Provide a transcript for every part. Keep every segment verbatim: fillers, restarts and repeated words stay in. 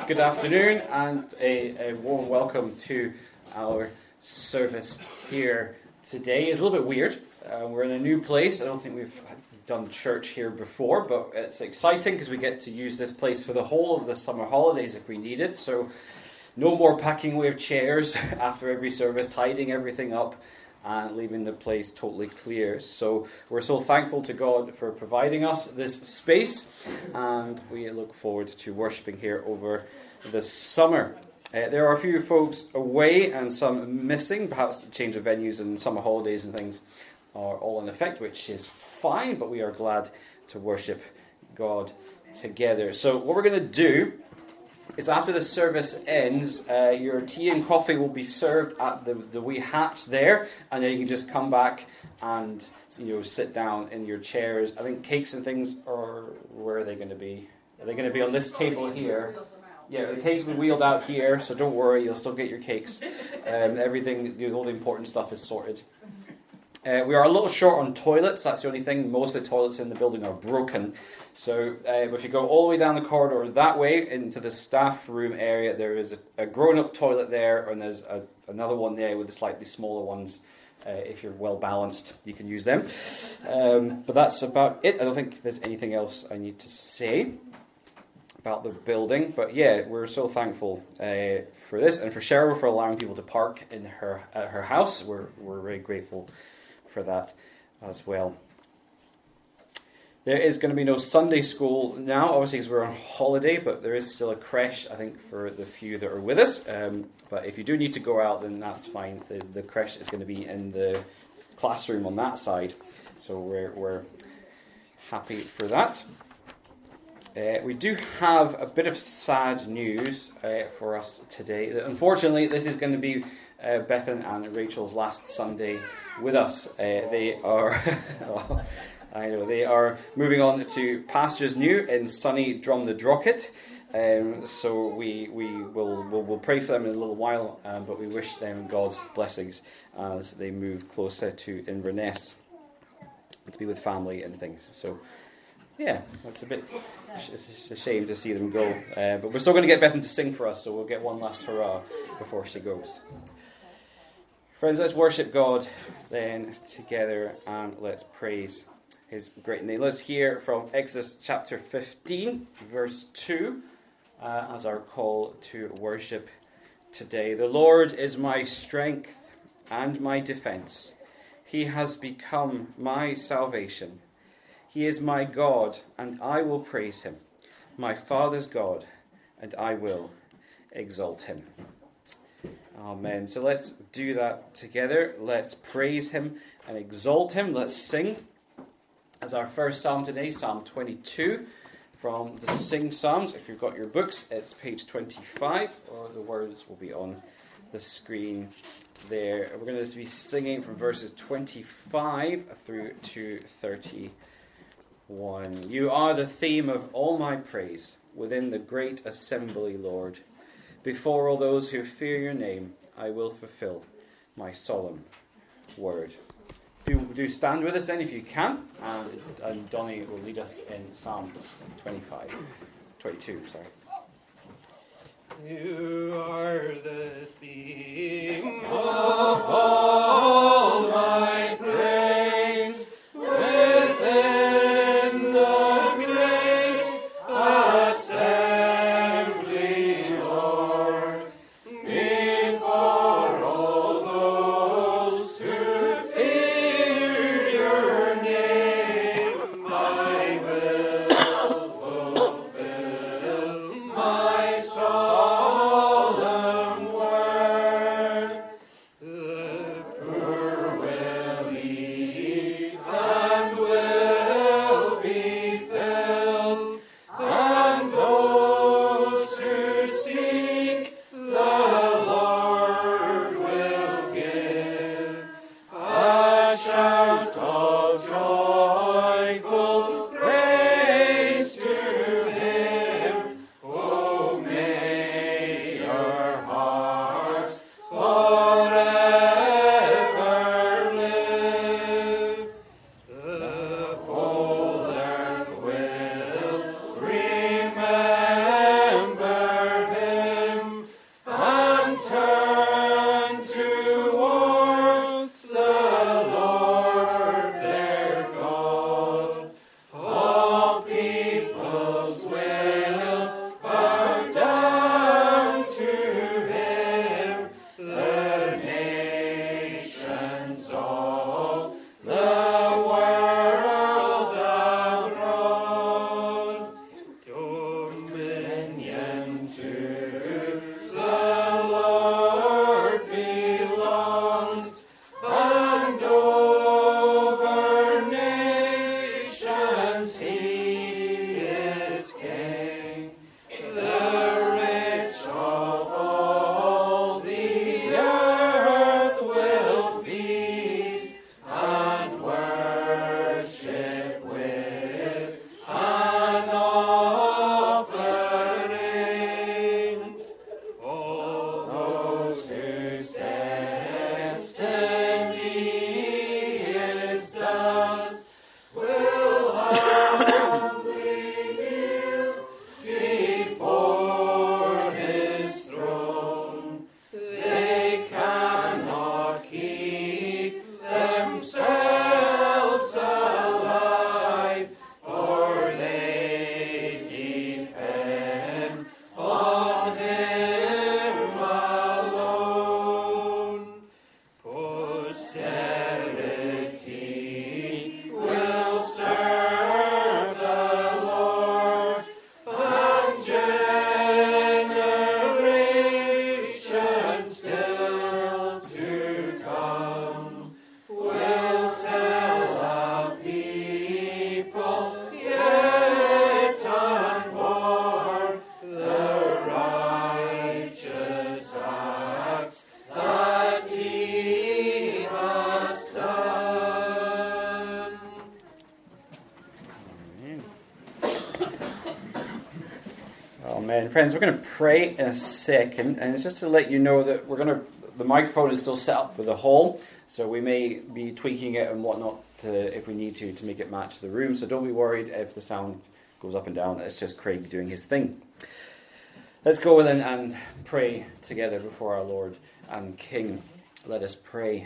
Good afternoon and a, a warm welcome to our service here today. It's a little bit weird. Uh, we're in a new place. I don't think we've done church here before, but it's exciting because we get to use this place for the whole of the summer holidays if we need it. So no more packing away of chairs after every service, tidying everything up and leaving the place totally clear. So we're so thankful to God for providing us this space, and we look forward to worshipping here over the summer. Uh, there are a few folks away and some missing, perhaps the change of venues and summer holidays and things are all in effect, which is fine, but we are glad to worship God together. So what we're going to do is after the service ends, uh, your tea and coffee will be served at the, the wee hatch there, and then you can just come back and you know sit down in your chairs. I think cakes and things are, where are they going to be? Are they going to be on this table here? Yeah, the cakes will be wheeled out here, so don't worry, you'll still get your cakes. Um, everything, you know, all the important stuff is sorted. Uh, we are a little short on toilets, that's the only thing. Most of the toilets in the building are broken. So uh, if you go all the way down the corridor that way into the staff room area, there is a, a grown-up toilet there, and there's a, another one there with the slightly smaller ones. Uh, if you're well balanced, you can use them. Um, but that's about it. I don't think there's anything else I need to say about the building. But yeah, we're so thankful uh, for this, and for Cheryl for allowing people to park in her at her house. We're we're very grateful for that as well. There is going to be no Sunday school now, obviously because we're on holiday, but there is still a creche, I think, for the few that are with us. Um, but if you do need to go out, then that's fine. The, the creche is going to be in the classroom on that side, so we're, we're happy for that. Uh, we do have a bit of sad news uh, for us today. Unfortunately, this is going to be uh, Bethan and Rachel's last Sunday with us. Uh, they are, oh, I know, they are moving on to pastures new in sunny Drumnadrochit. Um, so we we will we'll, we'll pray for them in a little while, um, but we wish them God's blessings as they move closer to Inverness to be with family and things. So yeah, that's a bit, it's just a shame to see them go. Uh, but we're still going to get Bethan to sing for us, so we'll get one last hurrah before she goes. Friends, let's worship God then together, and let's praise His great name. Let's hear from Exodus chapter fifteen, verse two, uh, as our call to worship today. The Lord is my strength and my defense. He has become my salvation. He is my God, and I will praise Him, my Father's God, and I will exalt Him. Amen. So let's do that together. Let's praise Him and exalt Him. Let's sing. As our first psalm today, Psalm twenty-two, from the Sing Psalms. If you've got your books, it's page twenty-five, or the words will be on the screen there. We're going to be singing from verses twenty-five through to thirty-one. You are the theme of all my praise within the great assembly, Lord. Before all those who fear your name, I will fulfill my solemn word. Do, do stand with us then if you can, and, and Donnie will lead us in Psalm twenty-five, twenty-two, sorry. You are the theme of all my praise within the great assembly, Lord. Before all those who fear your name, I will fulfill my song. on him alone. Posterity will serve the Lord, and generations still to come will tell of people yet unborn the righteous acts that he has done. Amen. Friends, we're going to pray in a second, and it's just to let you know that we're going to, the microphone is still set up for the hall, so we may be tweaking it and whatnot to, if we need to, to make it match the room, so don't be worried if the sound goes up and down. It's just Craig doing his thing. Let's go then and pray together before our Lord and King. Let us pray.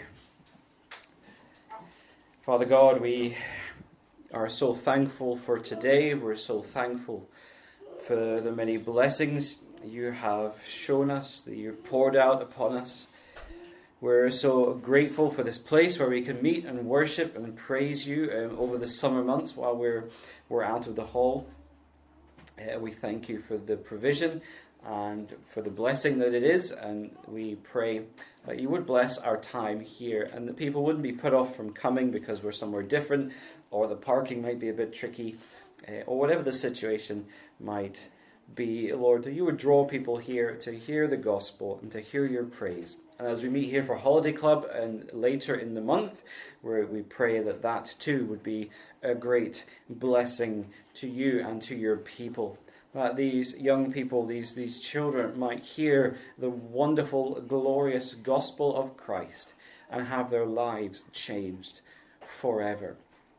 Father God, we are so thankful for today. We're so thankful for the many blessings you have shown us, that you've poured out upon us. We're so grateful for this place where we can meet and worship and praise you um, over the summer months while we're we're out of the hall. Uh, we thank you for the provision and for the blessing that it is, and we pray that you would bless our time here and that people wouldn't be put off from coming because we're somewhere different, or the parking might be a bit tricky, uh, or whatever the situation might be. Lord, that you would draw people here to hear the gospel and to hear your praise. And as we meet here for Holiday Club and later in the month, where we pray that that too would be a great blessing to you and to your people. That these young people, these, these children might hear the wonderful, glorious gospel of Christ and have their lives changed forever.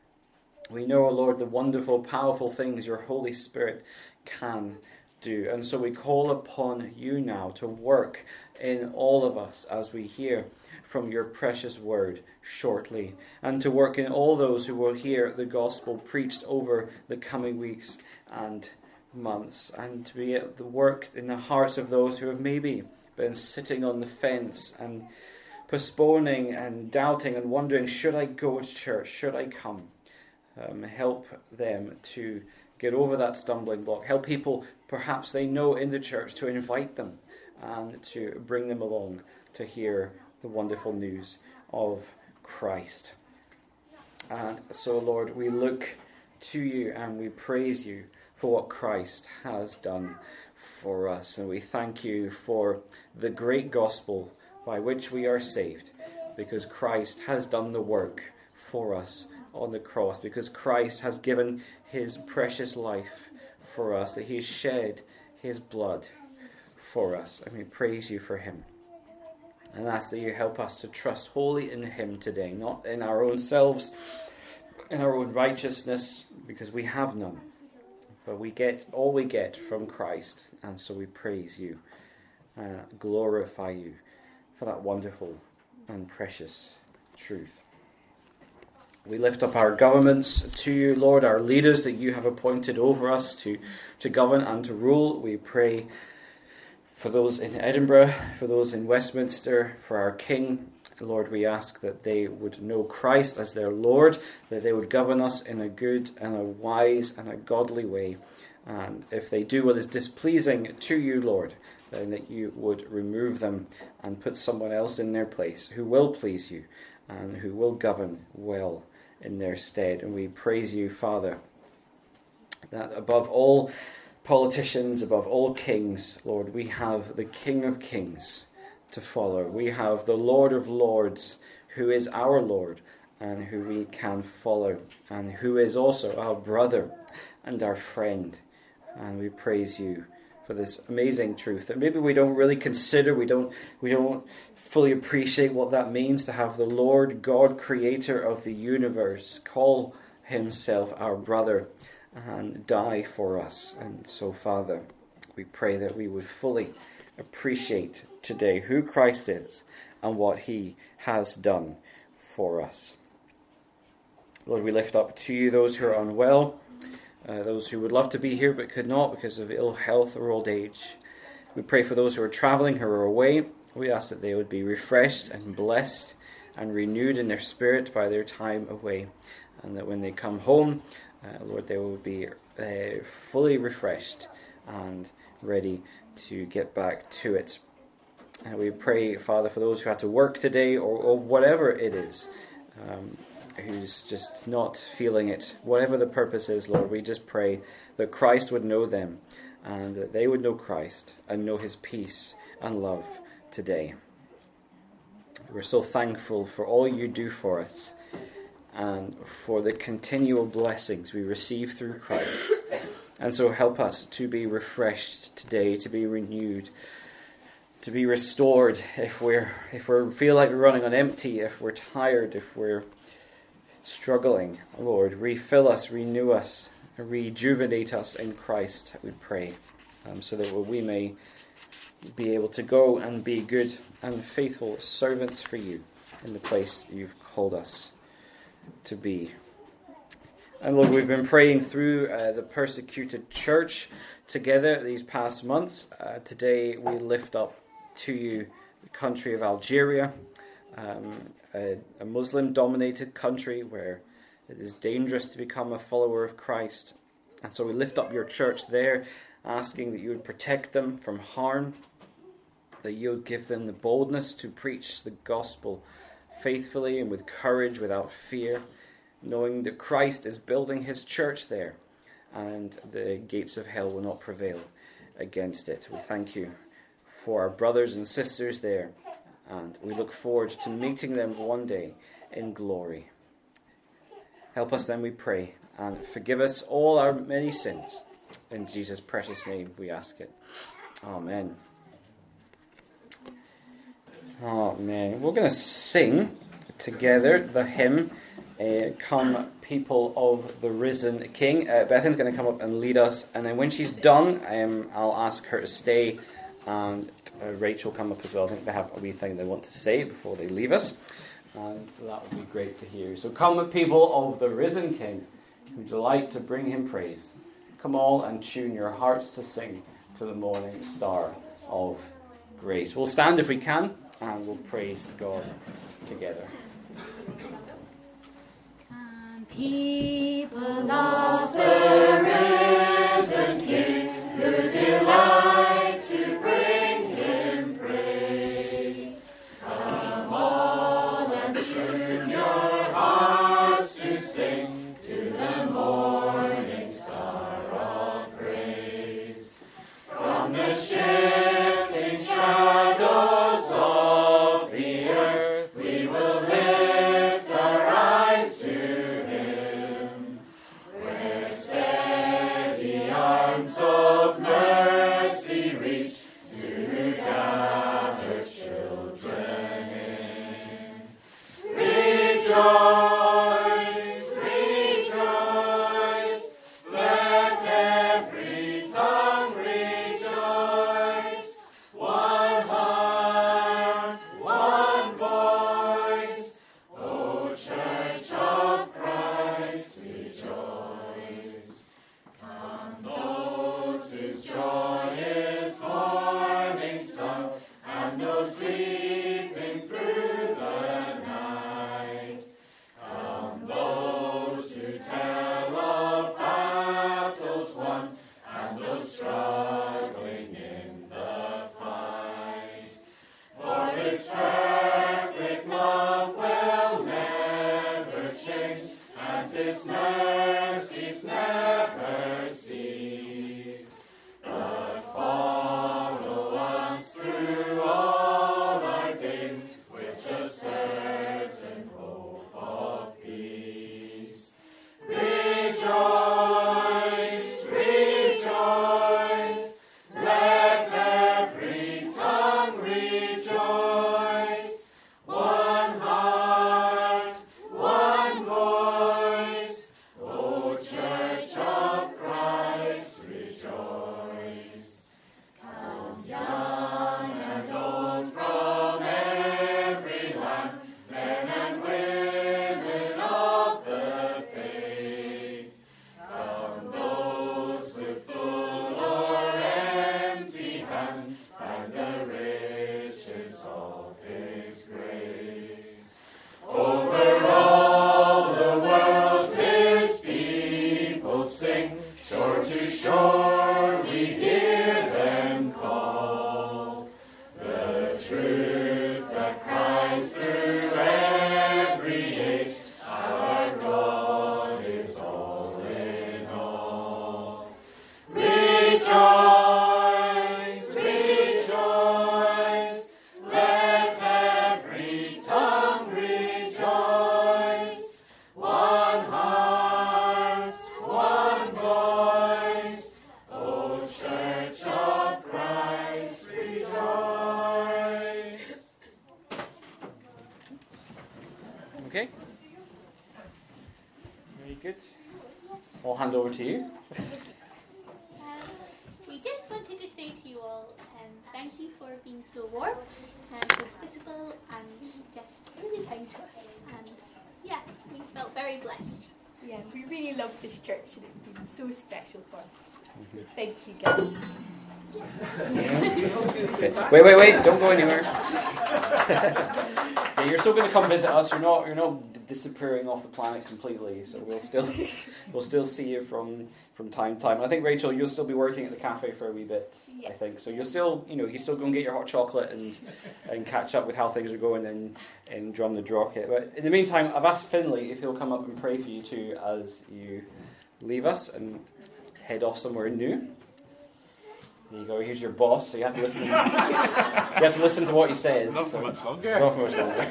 We know, Lord, the wonderful, powerful things your Holy Spirit can do. And so we call upon you now to work in all of us as we hear from your precious word shortly, and to work in all those who will hear the gospel preached over the coming weeks and months, and to be at the work in the hearts of those who have maybe been sitting on the fence and postponing and doubting and wondering, should I go to church? Should I come? Um, help them to get over that stumbling block. Help people, perhaps they know in the church, to invite them and to bring them along to hear the wonderful news of Christ. And so, Lord, we look to you and we praise you for what Christ has done for us. And we thank you for the great gospel by which we are saved, because Christ has done the work for us on the cross, because Christ has given his precious life for us, that he has shed his blood for us. And we praise you for him. And ask that you help us to trust wholly in him today, not in our own selves, in our own righteousness, because we have none. But we get all we get from Christ, and so we praise you, uh, glorify you for that wonderful and precious truth. We lift up our governments to you, Lord, our leaders that you have appointed over us to, to govern and to rule. We pray for those in Edinburgh, for those in Westminster, for our King. Lord, we ask that they would know Christ as their Lord, that they would govern us in a good and a wise and a godly way. And if they do what is displeasing to you, Lord, then that you would remove them and put someone else in their place who will please you and who will govern well in their stead. And we praise you, Father, that above all politicians, above all kings, Lord, we have the King of Kings to follow. We have the Lord of Lords, who is our Lord and who we can follow, and who is also our brother and our friend. And we praise you for this amazing truth that maybe we don't really consider, we don't we don't fully appreciate what that means to have the Lord God, creator of the universe, call himself our brother and die for us. And so, Father, we pray that we would fully appreciate today who Christ is and what he has done for us. Lord, we lift up to you those who are unwell, uh, those who would love to be here but could not because of ill health or old age. We pray for those who are traveling, who are away. We ask that they would be refreshed and blessed and renewed in their spirit by their time away. And that when they come home, uh, Lord, they will be uh, fully refreshed and ready to get back to it. And we pray, Father, for those who had to work today or, or whatever it is, um, who's just not feeling it, whatever the purpose is, Lord, we just pray that Christ would know them and that they would know Christ and know his peace and love today. We're so thankful for all you do for us and for the continual blessings we receive through Christ. And so help us to be refreshed today, to be renewed, to be restored if we're if we feel like we're running on empty, if we're tired, if we're struggling. Lord, refill us, renew us, rejuvenate us in Christ, we pray, um, so that we may be able to go and be good and faithful servants for you in the place you've called us to be. And Lord, we've been praying through uh, the persecuted church together these past months. Uh, today we lift up to you the country of Algeria, um, a, a Muslim-dominated country where it is dangerous to become a follower of Christ. And so we lift up your church there, asking that you would protect them from harm, that you would give them the boldness to preach the gospel faithfully and with courage, without fear, knowing that Christ is building his church there and the gates of hell will not prevail against it. We thank you for our brothers and sisters there, and we look forward to meeting them one day in glory. Help us then, we pray, and forgive us all our many sins. In Jesus' precious name we ask it. Amen. Amen. We're going to sing together the hymn, uh, Come People of the Risen King. Uh, Bethan's going to come up and lead us, and then when she's done, um, I'll ask her to stay, and uh, Rachel come up as well. I think they have a wee thing they want to say before they leave us, and that would be great to hear. So come people of the Risen King, who delight to bring him praise. Come all and tune your hearts to sing to the morning star of grace. We'll stand if we can, and we'll praise God together. Come, people of the risen King, who delight to bring him praise. Come all and tune your hearts to sing to the morning star of praise. From the shifting shadows of the earth, we will lift our eyes to him, where steady Okay. Very good. I'll hand over to you. Um, we just wanted to say to you all, um, thank you for being so warm and hospitable and just really kind to us. And yeah, we felt very blessed. Yeah, we really love this church and it's been so special for us. Thank you, guys. Okay. Wait, wait, wait! Don't go anywhere. Yeah, you're still going to come visit us. You're not. You're not disappearing off the planet completely. So we'll still, we'll still see you from from time to time. I think Rachel, you'll still be working at the cafe for a wee bit. Yeah. I think so. You'll still, you know, you still go and get your hot chocolate and and catch up with how things are going in in Drum the Drocket. But in the meantime, I've asked Finley if he'll come up and pray for you too as you leave us and head off somewhere new. There you go. Here's your boss. So you have to listen. You have to listen to what he says. Not for so. much longer. Not for much longer.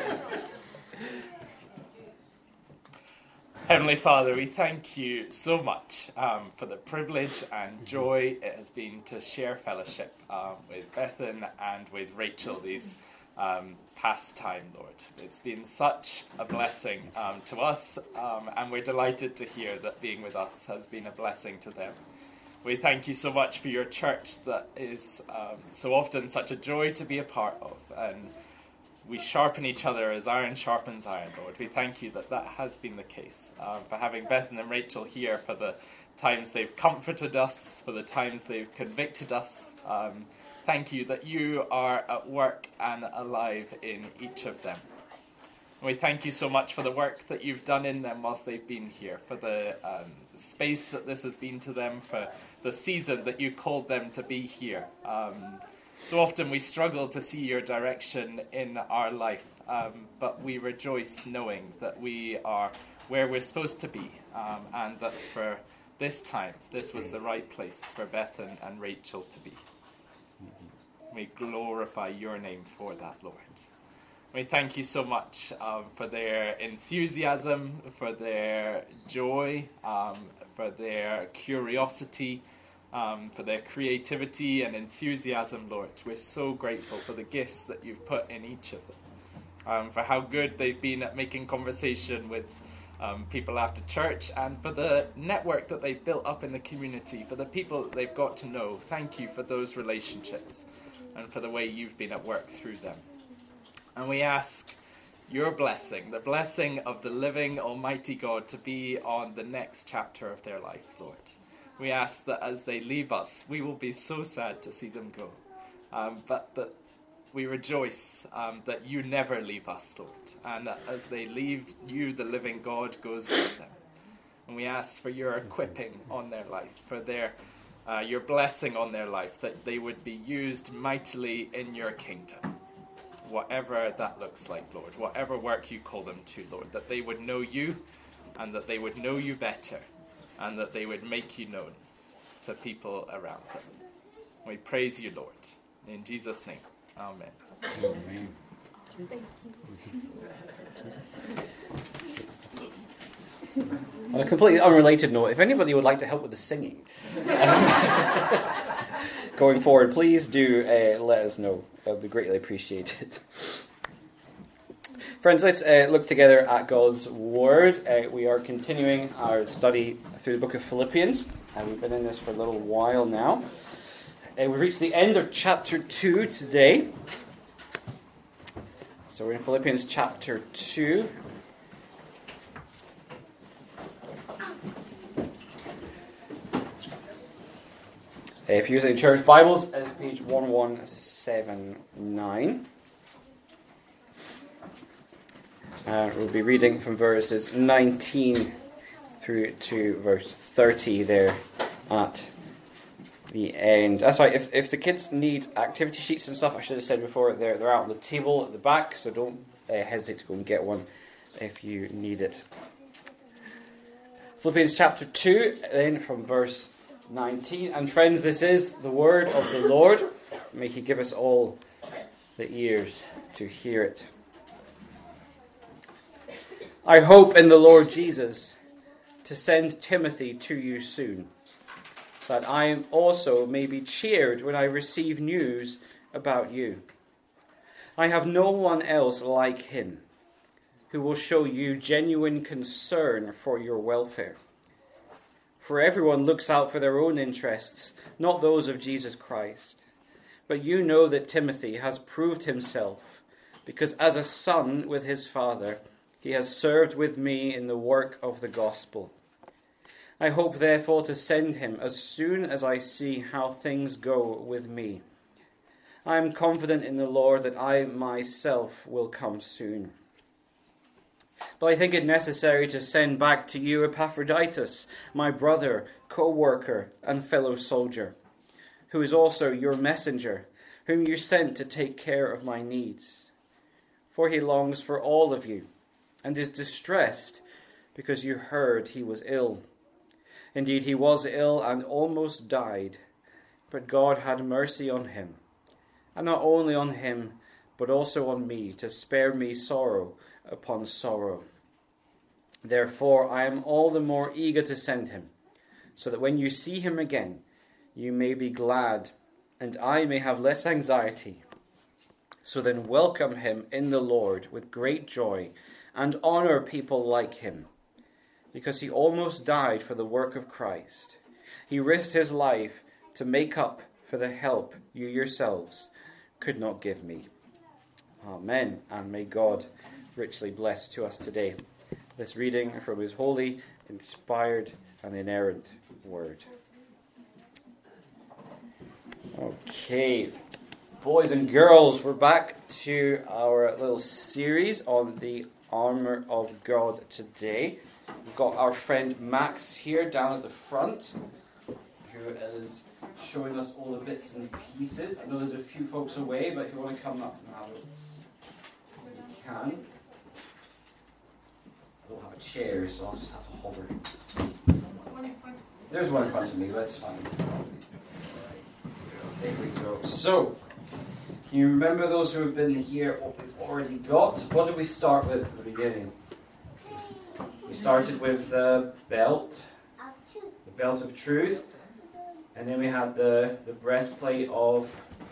Heavenly Father, we thank you so much um, for the privilege and joy it has been to share fellowship um, with Bethan and with Rachel these um, past time, Lord. It's been such a blessing um, to us, um, and we're delighted to hear that being with us has been a blessing to them. We thank you so much for your church that is um, so often such a joy to be a part of, and we sharpen each other as iron sharpens iron, Lord. We thank you that that has been the case, um, for having Bethan and Rachel here, for the times they've comforted us, for the times they've convicted us. Um, thank you that you are at work and alive in each of them. And we thank you so much for the work that you've done in them whilst they've been here, for the um, space that this has been to them, for the season that you called them to be here. Um, so often we struggle to see your direction in our life, um, but we rejoice knowing that we are where we're supposed to be, um, and that for this time, this was the right place for Bethan and Rachel to be. We glorify your name for that, Lord. We thank you so much um, for their enthusiasm, for their joy, um, for their curiosity, um, for their creativity and enthusiasm, Lord. We're so grateful for the gifts that you've put in each of them, um, for how good they've been at making conversation with um, people after church, and for the network that they've built up in the community, for the people that they've got to know. Thank you for those relationships and for the way you've been at work through them. And we ask your blessing, the blessing of the living Almighty God, to be on the next chapter of their life, Lord. We ask that as they leave us, we will be so sad to see them go, um, but that we rejoice um, that you never leave us, Lord, and that as they leave, you, the living God, goes with them. And we ask for your equipping on their life, for their uh, your blessing on their life, that they would be used mightily in your kingdom. Whatever that looks like, Lord, whatever work you call them to, Lord, that they would know you and that they would know you better and that they would make you known to people around them. We praise you, Lord. In Jesus' name, amen. Amen. On a completely unrelated note, if anybody would like to help with the singing going forward, please do uh, let us know. That would be greatly appreciated. Friends, let's uh, look together at God's Word. Uh, we are continuing our study through the book of Philippians, and we've been in this for a little while now. Uh, we've reached the end of chapter two today. So we're in Philippians chapter two. If you're using church Bibles, it's page one one seven nine. Uh, we'll be reading from verses nineteen through to verse thirty there at the end. That's right, if, if the kids need activity sheets and stuff, I should have said before, they're, they're out on the table at the back, so don't uh, hesitate to go and get one if you need it. Philippians chapter two, then from verse nineteen. And friends, this is the word of the Lord. May he give us all the ears to hear it. I hope in the Lord Jesus to send Timothy to you soon, that I also may be cheered when I receive news about you. I have no one else like him, who will show you genuine concern for your welfare. For everyone looks out for their own interests, not those of Jesus Christ. But you know that Timothy has proved himself, because as a son with his father, he has served with me in the work of the gospel. I hope therefore to send him as soon as I see how things go with me. I am confident in the Lord that I myself will come soon. But I think it necessary to send back to you Epaphroditus, my brother, co-worker, and fellow soldier, who is also your messenger, whom you sent to take care of my needs. For he longs for all of you, and is distressed because you heard he was ill. Indeed, he was ill and almost died, but God had mercy on him, and not only on him, but also on me, to spare me sorrow upon sorrow. Therefore, I am all the more eager to send him, so that when you see him again, you may be glad, and I may have less anxiety. So then welcome him in the Lord with great joy, and honor people like him, because he almost died for the work of Christ. He risked his life to make up for the help you yourselves could not give me. Amen, and may God richly bless to us today this reading from his holy, inspired, and inerrant word. Okay, boys and girls, we're back to our little series on the armour of God today. We've got our friend Max here down at the front, who is showing us all the bits and pieces. I know there's a few folks away, but if you want to come up now, you can. I don't have a chair, so I'll just have to hover. There's one in front of me, that's fine. There we go. So, can you remember those who have been here, what we've already got? What did we start with at the beginning? We started with the belt, the belt of truth, and then we had the, the breastplate of,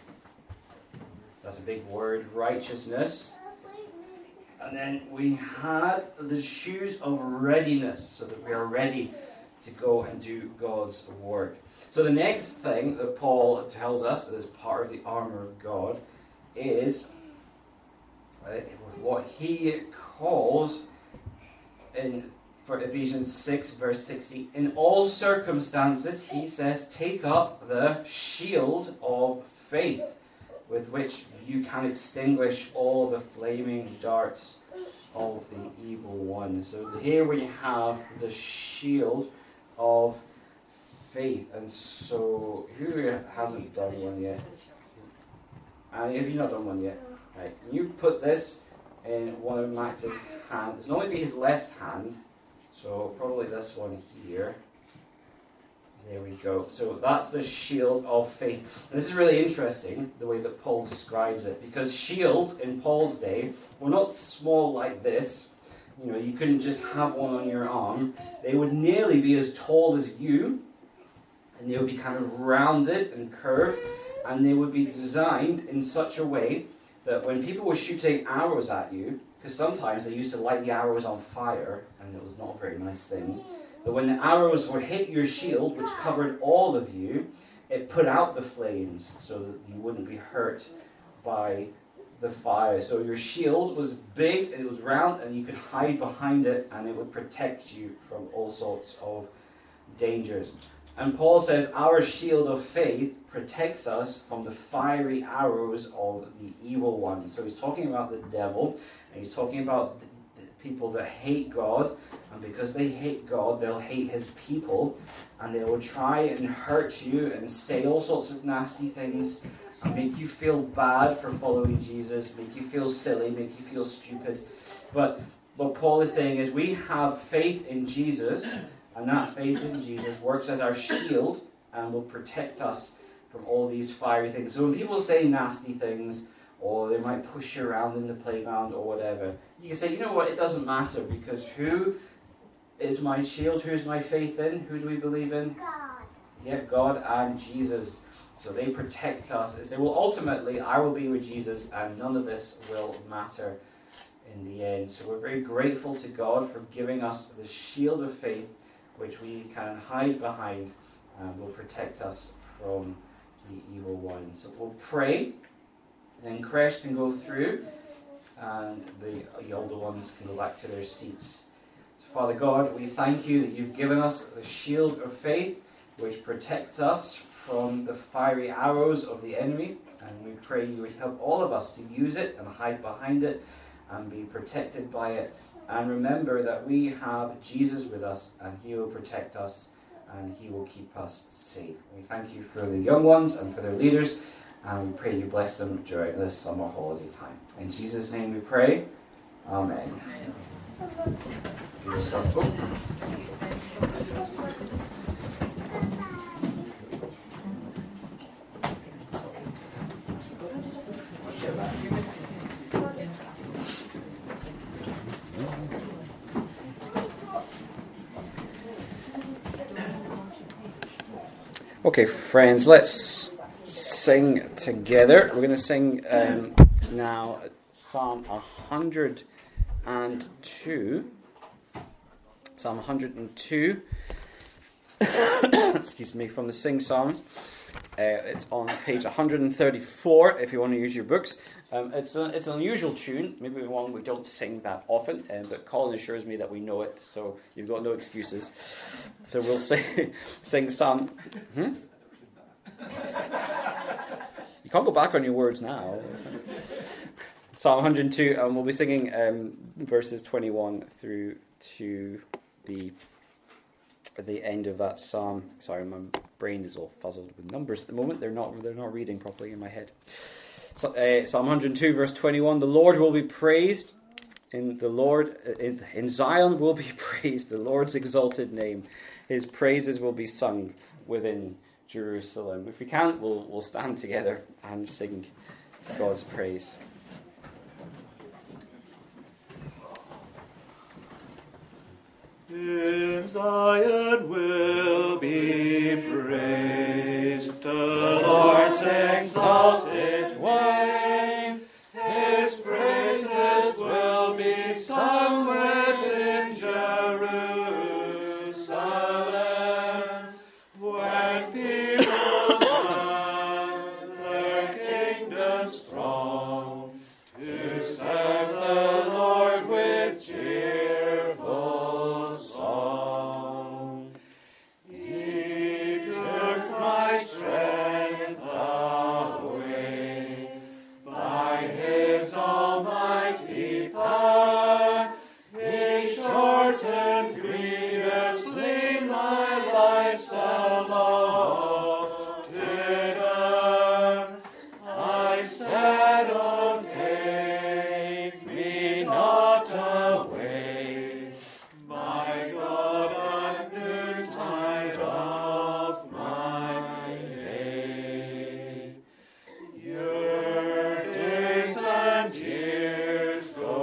that's a big word, righteousness. And then we had the shoes of readiness, so that we are ready to go and do God's work. So the next thing that Paul tells us that is part of the armour of God is uh, what he calls in for Ephesians six verse sixty, in all circumstances, he says, take up the shield of faith, with which you can extinguish all the flaming darts of the evil one. So here we have the shield of faith. And so, who hasn't done one yet? And have you not done one yet? Right. You put this in one of Max's hands. It's normally be his left hand, so probably this one here. There we go. So that's the shield of faith. And this is really interesting, the way that Paul describes it, because shields in Paul's day were not small like this. You know, you couldn't just have one on your arm. They would nearly be as tall as you, and they would be kind of rounded and curved, and they would be designed in such a way that when people were shooting arrows at you, because sometimes they used to light the arrows on fire, and it was not a very nice thing, but when the arrows were hit your shield, which covered all of you, it put out the flames so that you wouldn't be hurt by the fire. So your shield was big, it was round, and you could hide behind it, and it would protect you from all sorts of dangers. And Paul says our shield of faith protects us from the fiery arrows of the evil one. So he's talking about the devil, and he's talking about the people that hate God, and because they hate God, they'll hate his people, and they will try and hurt you and say all sorts of nasty things and make you feel bad for following Jesus, make you feel silly, make you feel stupid. But what Paul is saying is we have faith in Jesus, and that faith in Jesus works as our shield and will protect us from all these fiery things. So when people say nasty things, or they might push you around in the playground or whatever, you can say, you know what, it doesn't matter, because who is my shield? Who is my faith in? Who do we believe in? God. Yeah, God and Jesus. So they protect us. They say, well, ultimately, I will be with Jesus, and none of this will matter in the end. So we're very grateful to God for giving us the shield of faith, which we can hide behind and will protect us from the evil one. So we'll pray, then Crash can go through, and the, the older ones can go back to their seats. So Father God, we thank you that you've given us the shield of faith, which protects us from the fiery arrows of the enemy, and we pray you would help all of us to use it and hide behind it and be protected by it. And remember that we have Jesus with us, and he will protect us and he will keep us safe. We thank you for the young ones and for their leaders, and we pray you bless them during this summer holiday time. In Jesus' name we pray. Amen. Good stuff. Oh. Okay, friends, let's sing together. We're going to sing um, now Psalm one hundred two. Psalm one hundred two. Excuse me, from the Sing Psalms. Uh, it's on page one hundred thirty-four if you want to use your books. Um, it's, a, it's an unusual tune, maybe one we don't sing that often, um, but Colin assures me that we know it, so you've got no excuses. So we'll sing, sing Psalm... Hmm? You can't go back on your words now. Psalm one hundred two, and we'll be singing um, verses twenty-one through to the the end of that psalm. Sorry, my brain is all fuzzled with numbers at the moment. They're not they're not reading properly in my head. So, uh, Psalm one hundred two, verse twenty-one. The Lord will be praised in the Lord in, in Zion will be praised the Lord's exalted name. His praises will be sung within Jerusalem. If we can, we'll we'll stand together and sing God's praise. In Zion will be praised the Lord's exalted name. His praises will be sung within Jerusalem. When peoples run their kingdom strong to serve the Lord with cheerful song. He took my strength away by his almighty power. He shortened grievously my life's allotted hour. I said, oh, take me not away, my God, at noontide of my day. Your days and years go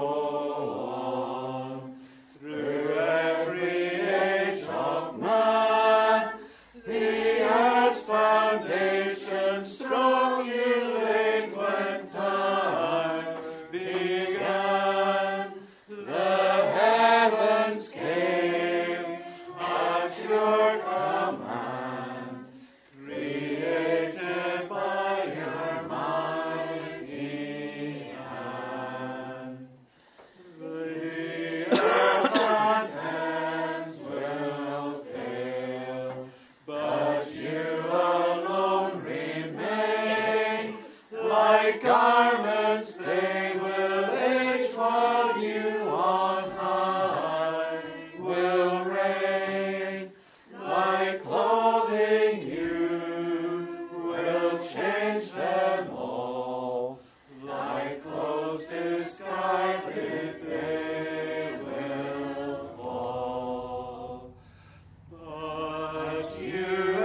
on through every age of man. The earth's foundation strong you laid when time began. The heavens came at your command, created by your mighty hand. The earth and heavens will fail, but you alone remain. Like garments they will age, while you on high will reign. Like clothing you will change them all. Like clothes discarded they will fall. But you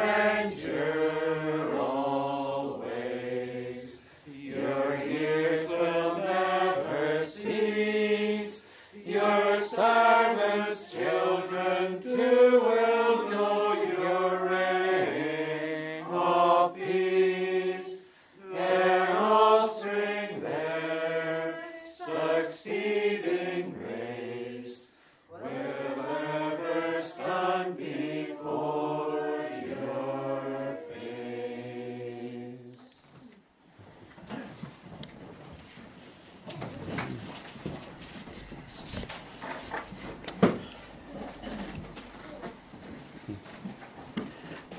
endure always. Your years will never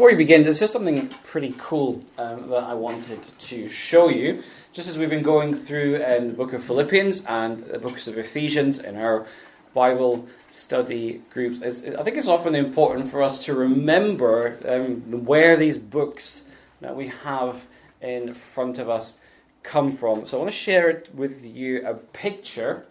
before we begin, there's just something pretty cool um, that I wanted to show you. Just as we've been going through um, the book of Philippians and the books of Ephesians in our Bible study groups, it's, I think it's often important for us to remember um, where these books that we have in front of us come from. So I want to share it with you a picture.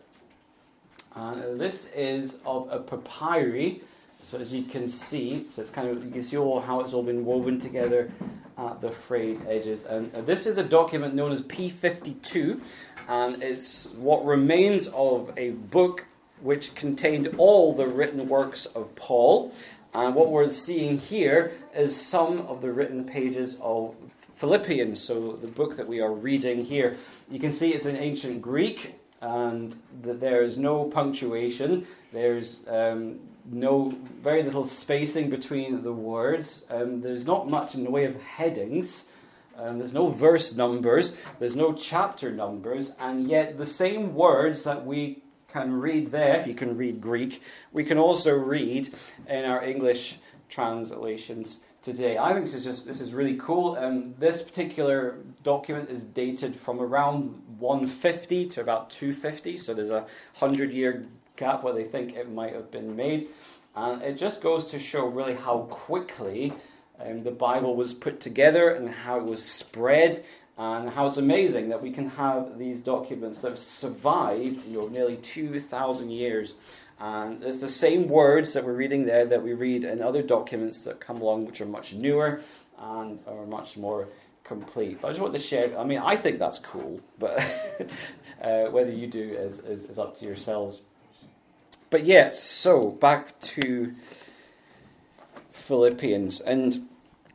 And this is of a papyri. So as you can see, so it's kind of, you can see all how it's all been woven together at the frayed edges. And this is a document known as P fifty-two, and it's what remains of a book which contained all the written works of Paul. And what we're seeing here is some of the written pages of Philippians, so the book that we are reading here. You can see it's in ancient Greek, and that there is no punctuation. There's um, no very little spacing between the words. Um, there's not much in the way of headings. Um, there's no verse numbers. There's no chapter numbers. And yet the same words that we can read there, if you can read Greek, we can also read in our English translations today. I think this is just this is really cool. Um, this particular document is dated from around one fifty to about two fifty, so there's a hundred-year gap where they think it might have been made, and it just goes to show really how quickly um, the Bible was put together and how it was spread, and how it's amazing that we can have these documents that have survived, you know, nearly two thousand years. And it's the same words that we're reading there that we read in other documents that come along, which are much newer and are much more complete. But I just want to share, I mean, I think that's cool, but uh, whether you do is, is, is up to yourselves. But yes, so back to Philippians. And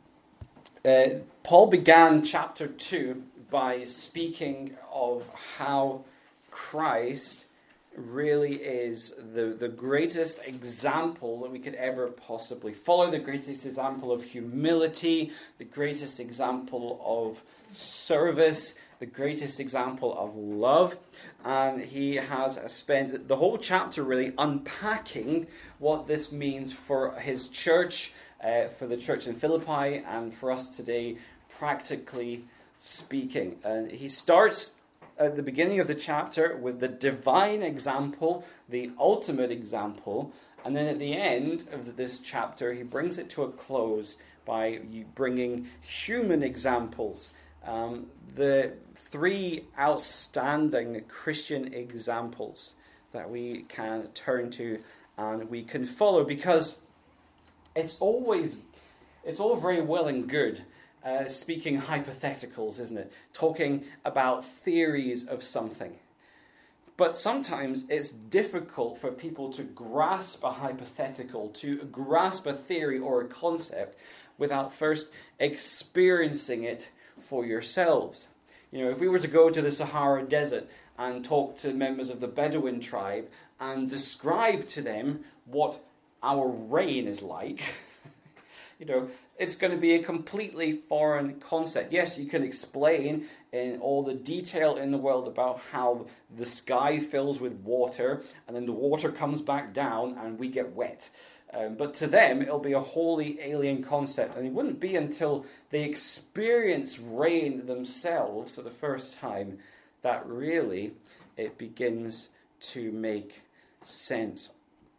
uh, Paul began chapter two by speaking of how Christ really is the, the greatest example that we could ever possibly follow, the greatest example of humility, the greatest example of service, the greatest example of love. And he has spent the whole chapter really unpacking what this means for his church, uh, for the church in Philippi, and for us today, practically speaking. And he starts at the beginning of the chapter with the divine example, the ultimate example, and then at the end of this chapter he brings it to a close by bringing human examples, um, the three outstanding Christian examples that we can turn to and we can follow, because it's always, it's all very well and good Uh, speaking hypotheticals, isn't it? Talking about theories of something. But sometimes it's difficult for people to grasp a hypothetical, to grasp a theory or a concept without first experiencing it for yourselves. You know, if we were to go to the Sahara Desert and talk to members of the Bedouin tribe and describe to them what our rain is like, you know, it's going to be a completely foreign concept. Yes, you can explain in all the detail in the world about how the sky fills with water and then the water comes back down and we get wet. Um, but to them, it'll be a wholly alien concept. And it wouldn't be until they experience rain themselves for the first time that really it begins to make sense.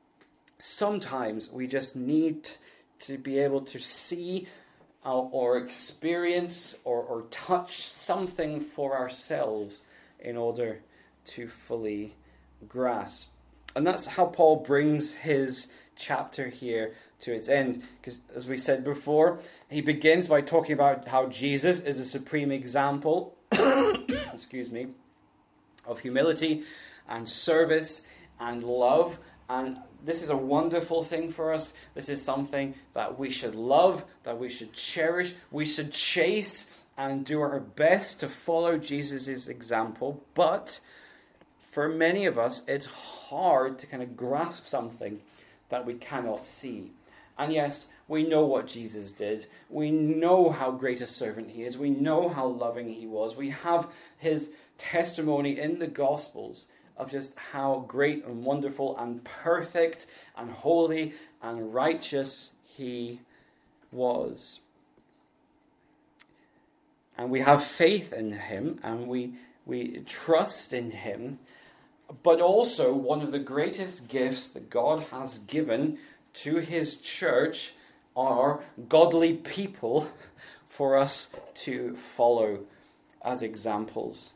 Sometimes we just need to be able to see uh, or experience or, or touch something for ourselves in order to fully grasp. And that's how Paul brings his chapter here to its end. Because as we said before, he begins by talking about how Jesus is a supreme example, excuse me, of humility and service and love. And this is a wonderful thing for us. This is something that we should love, that we should cherish. We should chase and do our best to follow Jesus' example. But for many of us, it's hard to kind of grasp something that we cannot see. And yes, we know what Jesus did. We know how great a servant he is. We know how loving he was. We have his testimony in the Gospels of just how great and wonderful and perfect and holy and righteous he was. and we have faith in him, and we, we trust in him. But also, one of the greatest gifts that God has given to his church are godly people for us to follow as examples.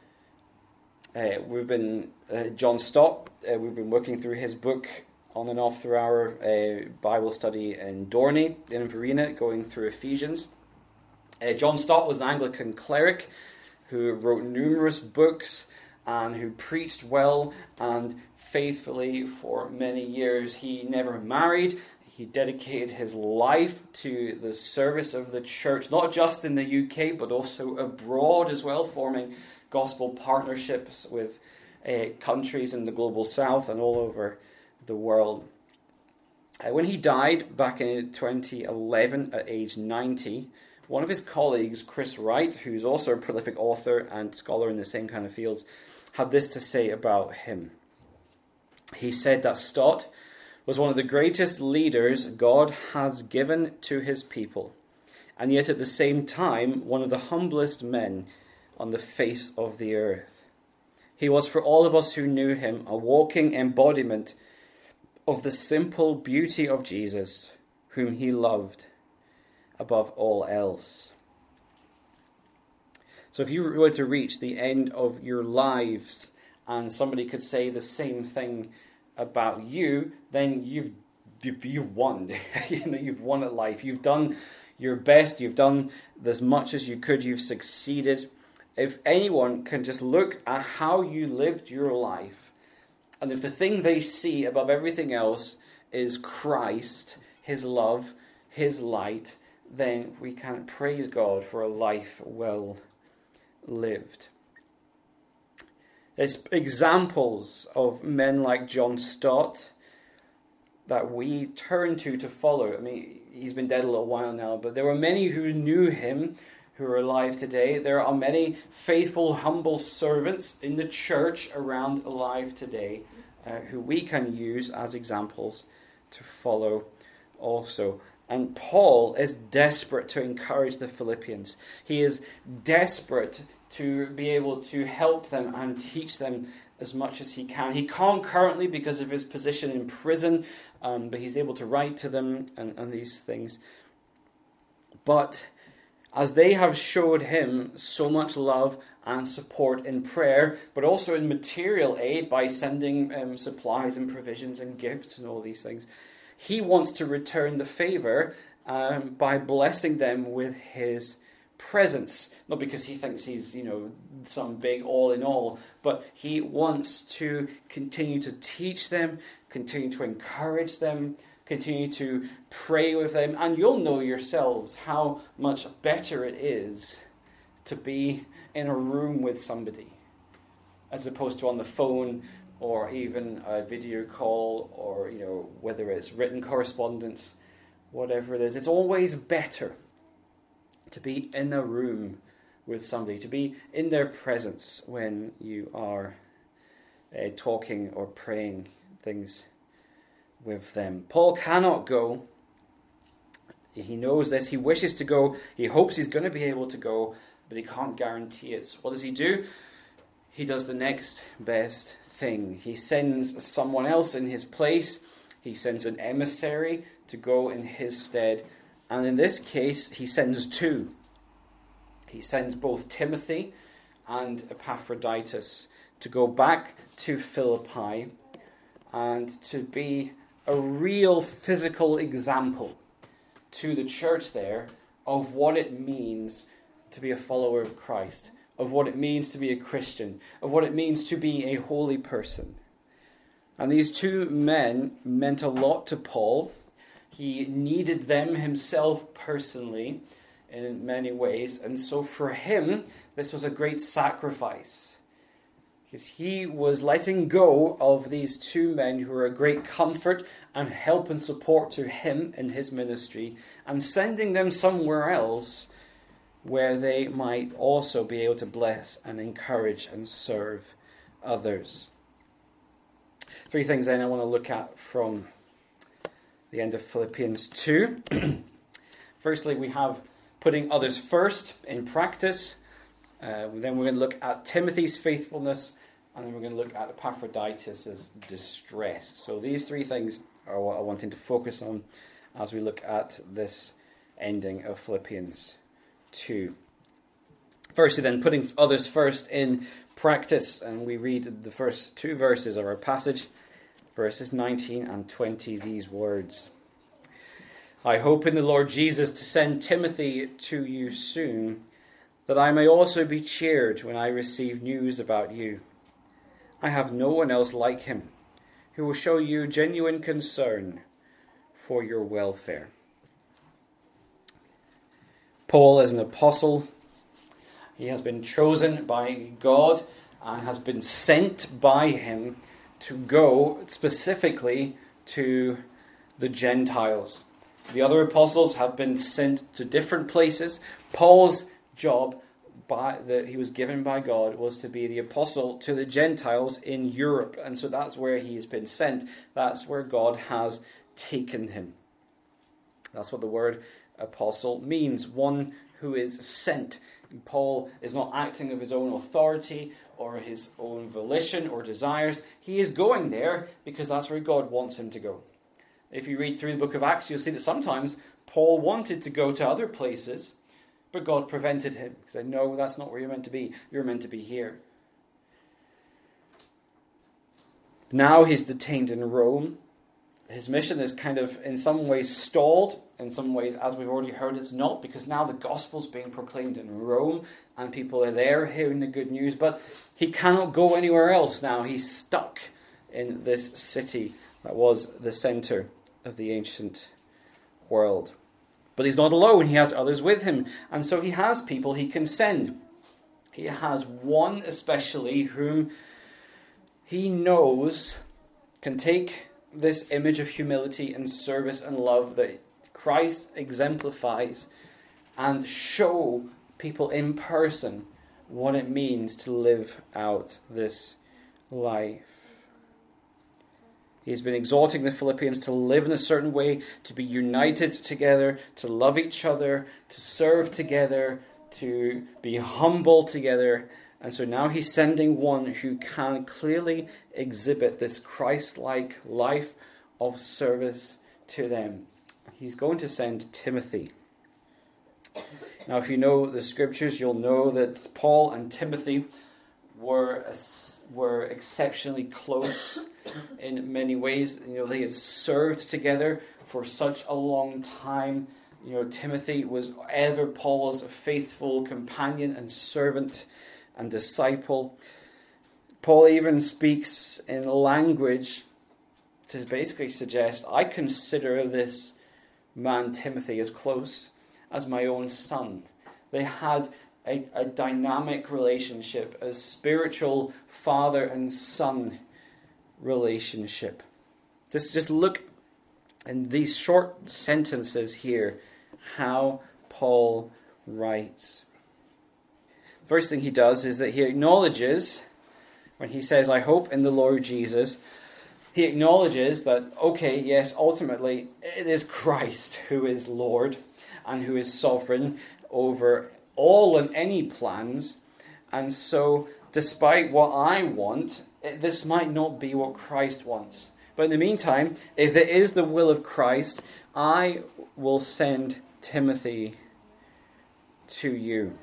Uh, we've been, uh, John Stott, uh, we've been working through his book on and off through our uh, Bible study in Dorney, in Verena, going through Ephesians. Uh, John Stott was an Anglican cleric who wrote numerous books and who preached well and faithfully for many years. He never married. He dedicated his life to the service of the church, not just in the U K, but also abroad as well, forming gospel partnerships with uh, countries in the global south and all over the world. Uh, when he died back in twenty eleven at age ninety, one of his colleagues, Chris Wright, who's also a prolific author and scholar in the same kind of fields, had this to say about him. He said that Stott was one of the greatest leaders God has given to his people, and yet at the same time one of the humblest men on the face of the earth. He was, for all of us who knew him, a walking embodiment of the simple beauty of Jesus, whom he loved above all else. So if you were to reach the end of your lives and somebody could say the same thing about you, then you've you've, you've won. you know, you've won at life. You've done your best. You've done as much as you could. You've succeeded. If anyone can just look at how you lived your life, and if the thing they see above everything else is Christ, his love, his light, then we can praise God for a life well lived. It's examples of men like John Stott that we turn to to follow. I mean, he's been dead a little while now, but there were many who knew him who are alive today. There are many faithful, humble servants in the church around alive today uh, who we can use as examples to follow also. And Paul is desperate to encourage the Philippians. He is desperate to be able to help them and teach them as much as he can. He can't currently because of his position in prison, um, but he's able to write to them and, and these things. But as they have showed him so much love and support in prayer, but also in material aid by sending um, supplies and provisions and gifts and all these things, he wants to return the favor um, by blessing them with his presence. Not because he thinks he's, you know, some big all in all, but he wants to continue to teach them, continue to encourage them, continue to pray with them. And you'll know yourselves how much better it is to be in a room with somebody as opposed to on the phone or even a video call, or, you know, whether it's written correspondence, whatever it is. It's always better to be in a room with somebody, to be in their presence when you are uh, talking or praying things with them. Paul cannot go. He knows this. He wishes to go. He hopes he's going to be able to go, but he can't guarantee it. So what does he do? He does the next best thing. He sends someone else in his place. He sends an emissary to go in his stead. And in this case, he sends two. He sends both Timothy and Epaphroditus to go back to Philippi and to be a real physical example to the church there of what it means to be a follower of Christ, of what it means to be a Christian, of what it means to be a holy person. And these two men meant a lot to Paul. He needed them himself personally in many ways, and so for him, this was a great sacrifice, because he was letting go of these two men who were a great comfort and help and support to him in his ministry, and sending them somewhere else where they might also be able to bless and encourage and serve others. Three things then I want to look at from the end of Philippians two. Firstly, we have putting others first in practice. Uh, then we're going to look at Timothy's faithfulness, and then we're going to look at Epaphroditus' distress. So these three things are what I'm wanting to focus on as we look at this ending of Philippians two. Firstly then, putting others first in practice, and we read the first two verses of our passage, verses nineteen and twenty, these words. I hope in the Lord Jesus to send Timothy to you soon, that I may also be cheered when I receive news about you. I have no one else like him, who will show you genuine concern for your welfare. Paul is an apostle. He has been chosen by God and has been sent by him to go specifically to the Gentiles. The other apostles have been sent to different places. Paul's job by, that he was given by God was to be the apostle to the Gentiles in Europe. And so that's where he's been sent. That's where God has taken him. That's what the word apostle means. One who is sent. Paul is not acting of his own authority or his own volition or desires. He is going there because that's where God wants him to go. If you read through the book of Acts, you'll see that sometimes Paul wanted to go to other places, but God prevented him. He said, no, that's not where you're meant to be. You're meant to be here. Now he's detained in Rome. His mission is kind of in some ways stalled. In some ways, as we've already heard, it's not, because now the gospel's being proclaimed in Rome and people are there hearing the good news, but he cannot go anywhere else now. He's stuck in this city that was the center of the ancient world. But he's not alone. He has others with him. And so he has people he can send. He has one especially whom he knows can take this image of humility and service and love that Christ exemplifies and show people in person what it means to live out this life. He's been exhorting the Philippians to live in a certain way, to be united together, to love each other, to serve together, to be humble together. And so now he's sending one who can clearly exhibit this Christ-like life of service to them. He's going to send Timothy. Now, if you know the scriptures, you'll know that Paul and Timothy were were exceptionally close in many ways. You know, they had served together for such a long time. You know, Timothy was ever Paul's faithful companion and servant and disciple. Paul even speaks in language to basically suggest, I consider this man Timothy as close as my own son. They had a, a dynamic relationship, a spiritual father and son relationship. Just, just look in these short sentences here how Paul writes. First thing he does is that he acknowledges, when he says, I hope in the Lord Jesus, he acknowledges that, okay, yes, ultimately, it is Christ who is Lord and who is sovereign over all and any plans. And so, despite what I want, it, this might not be what Christ wants. But in the meantime, if it is the will of Christ, I will send Timothy to you.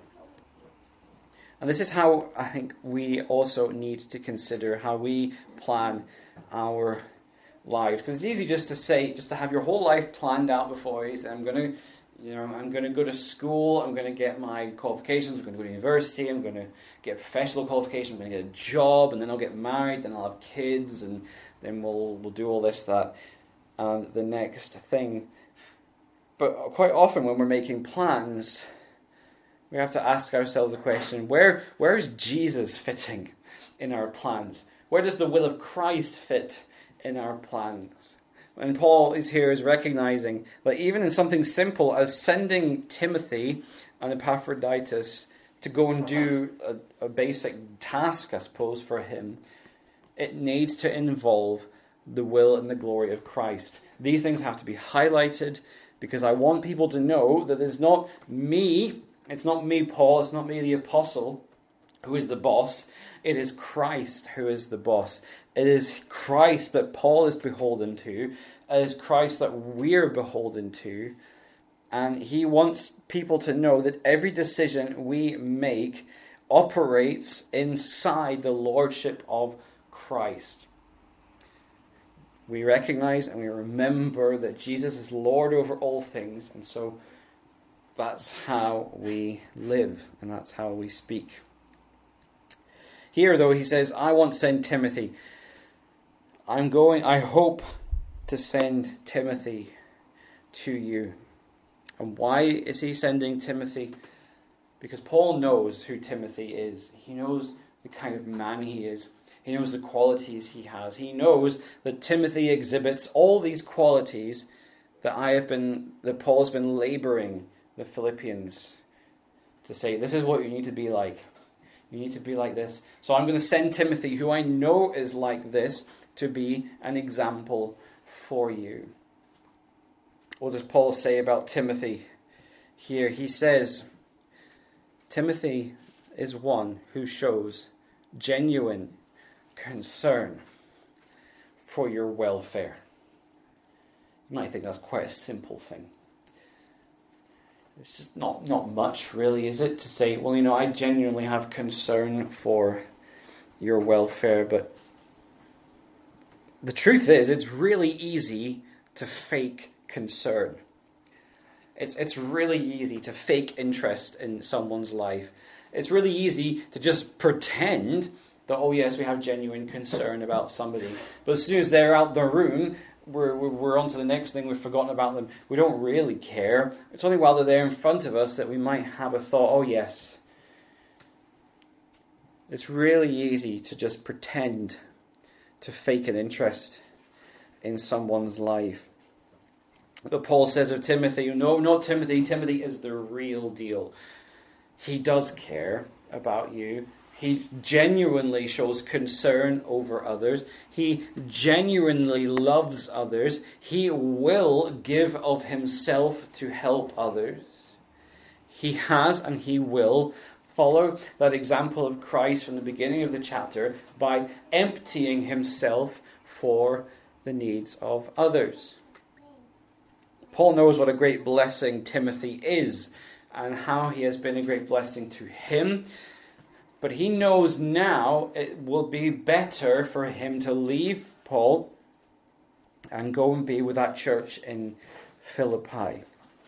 And this is how I think we also need to consider how we plan our lives. Because it's easy just to say, just to have your whole life planned out before you. I'm going to, you know, I'm going to go to school. I'm going to get my qualifications. I'm going to go to university. I'm going to get professional qualifications. I'm going to get a job, and then I'll get married. Then I'll have kids, and then we'll we'll do all this, that, and the next thing. But quite often when we're making plans, we have to ask ourselves the question, where where is Jesus fitting in our plans? Where does the will of Christ fit in our plans? And Paul is here is recognizing that even in something simple as sending Timothy and Epaphroditus to go and do a, a basic task, I suppose, for him, it needs to involve the will and the glory of Christ. These things have to be highlighted. because I want people to know that it's not me, it's not me, Paul, it's not me, the apostle, who is the boss. It is Christ who is the boss. It is Christ that Paul is beholden to. It is Christ that we're beholden to. And he wants people to know that every decision we make operates inside the lordship of Christ. We recognize and we remember that Jesus is Lord over all things, and so that's how we live, and that's how we speak. Here, though, he says, I want to send Timothy. I'm going, I hope to send Timothy to you. And why is he sending Timothy? Because Paul knows who Timothy is. He knows the kind of man he is. He knows the qualities he has. He knows that Timothy exhibits all these qualities that I have been, that Paul has been laboring the Philippians to say, this is what you need to be like. You need to be like this. So I'm going to send Timothy, who I know is like this, to be an example for you. What does Paul say about Timothy here? He says, Timothy is one who shows genuine concern for your welfare. You might think that's quite a simple thing. It's just not, not much, really, is it? To say, well, you know, I genuinely have concern for your welfare, but the truth is, it's really easy to fake concern. It's it's really easy to fake interest in someone's life. It's really easy to just pretend that, oh yes, we have genuine concern about somebody. But as soon as they're out the room, we're, we're on to the next thing, we've forgotten about them. We don't really care. It's only while they're there in front of us that we might have a thought, oh yes. It's really easy to just pretend to fake an interest in someone's life. But Paul says of Timothy, no, not Timothy. Timothy is the real deal. He does care about you. He genuinely shows concern over others. He genuinely loves others. He will give of himself to help others. He has and he will follow that example of Christ from the beginning of the chapter by emptying himself for the needs of others. Paul knows what a great blessing Timothy is and how he has been a great blessing to him. But he knows now it will be better for him to leave Paul and go and be with that church in Philippi.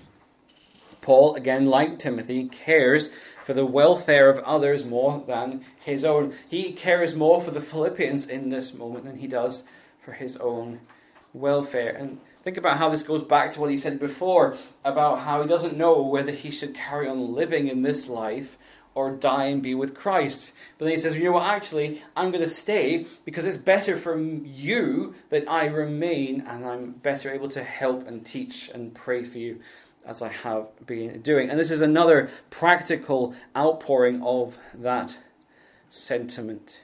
Paul, again, like Timothy, cares for the welfare of others more than his own. He cares more for the Philippians in this moment than he does for his own welfare. And think about how this goes back to what he said before about how he doesn't know whether he should carry on living in this life or die and be with Christ. But then he says, you know what, actually, I'm going to stay because it's better for you that I remain and I'm better able to help and teach and pray for you as I have been doing. And this is another practical outpouring of that sentiment.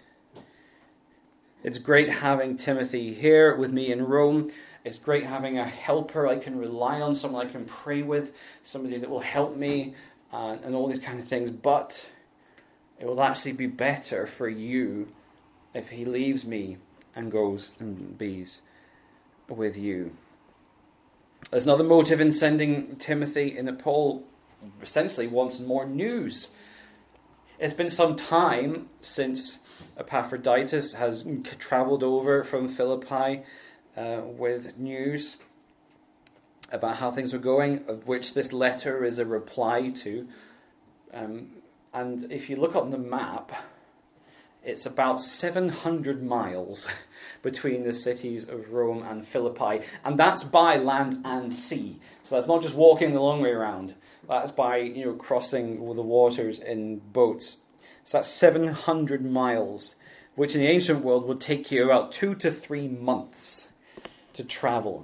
It's great having Timothy here with me in Rome. It's great having a helper I can rely on, someone I can pray with, somebody that will help me, uh, and all these kind of things. But it will actually be better for you if he leaves me and goes and bees with you. There's another motive in sending Timothy in that Paul essentially wants more news. It's been some time since Epaphroditus has travelled over from Philippi uh, with news about how things were going, of which this letter is a reply to. Um, and if you look on the map, it's about seven hundred miles between the cities of Rome and Philippi. And that's by land and sea. So that's not just walking the long way around. That's by, you know, crossing the waters in boats. So that's seven hundred miles, which in the ancient world would take you about two to three months to travel.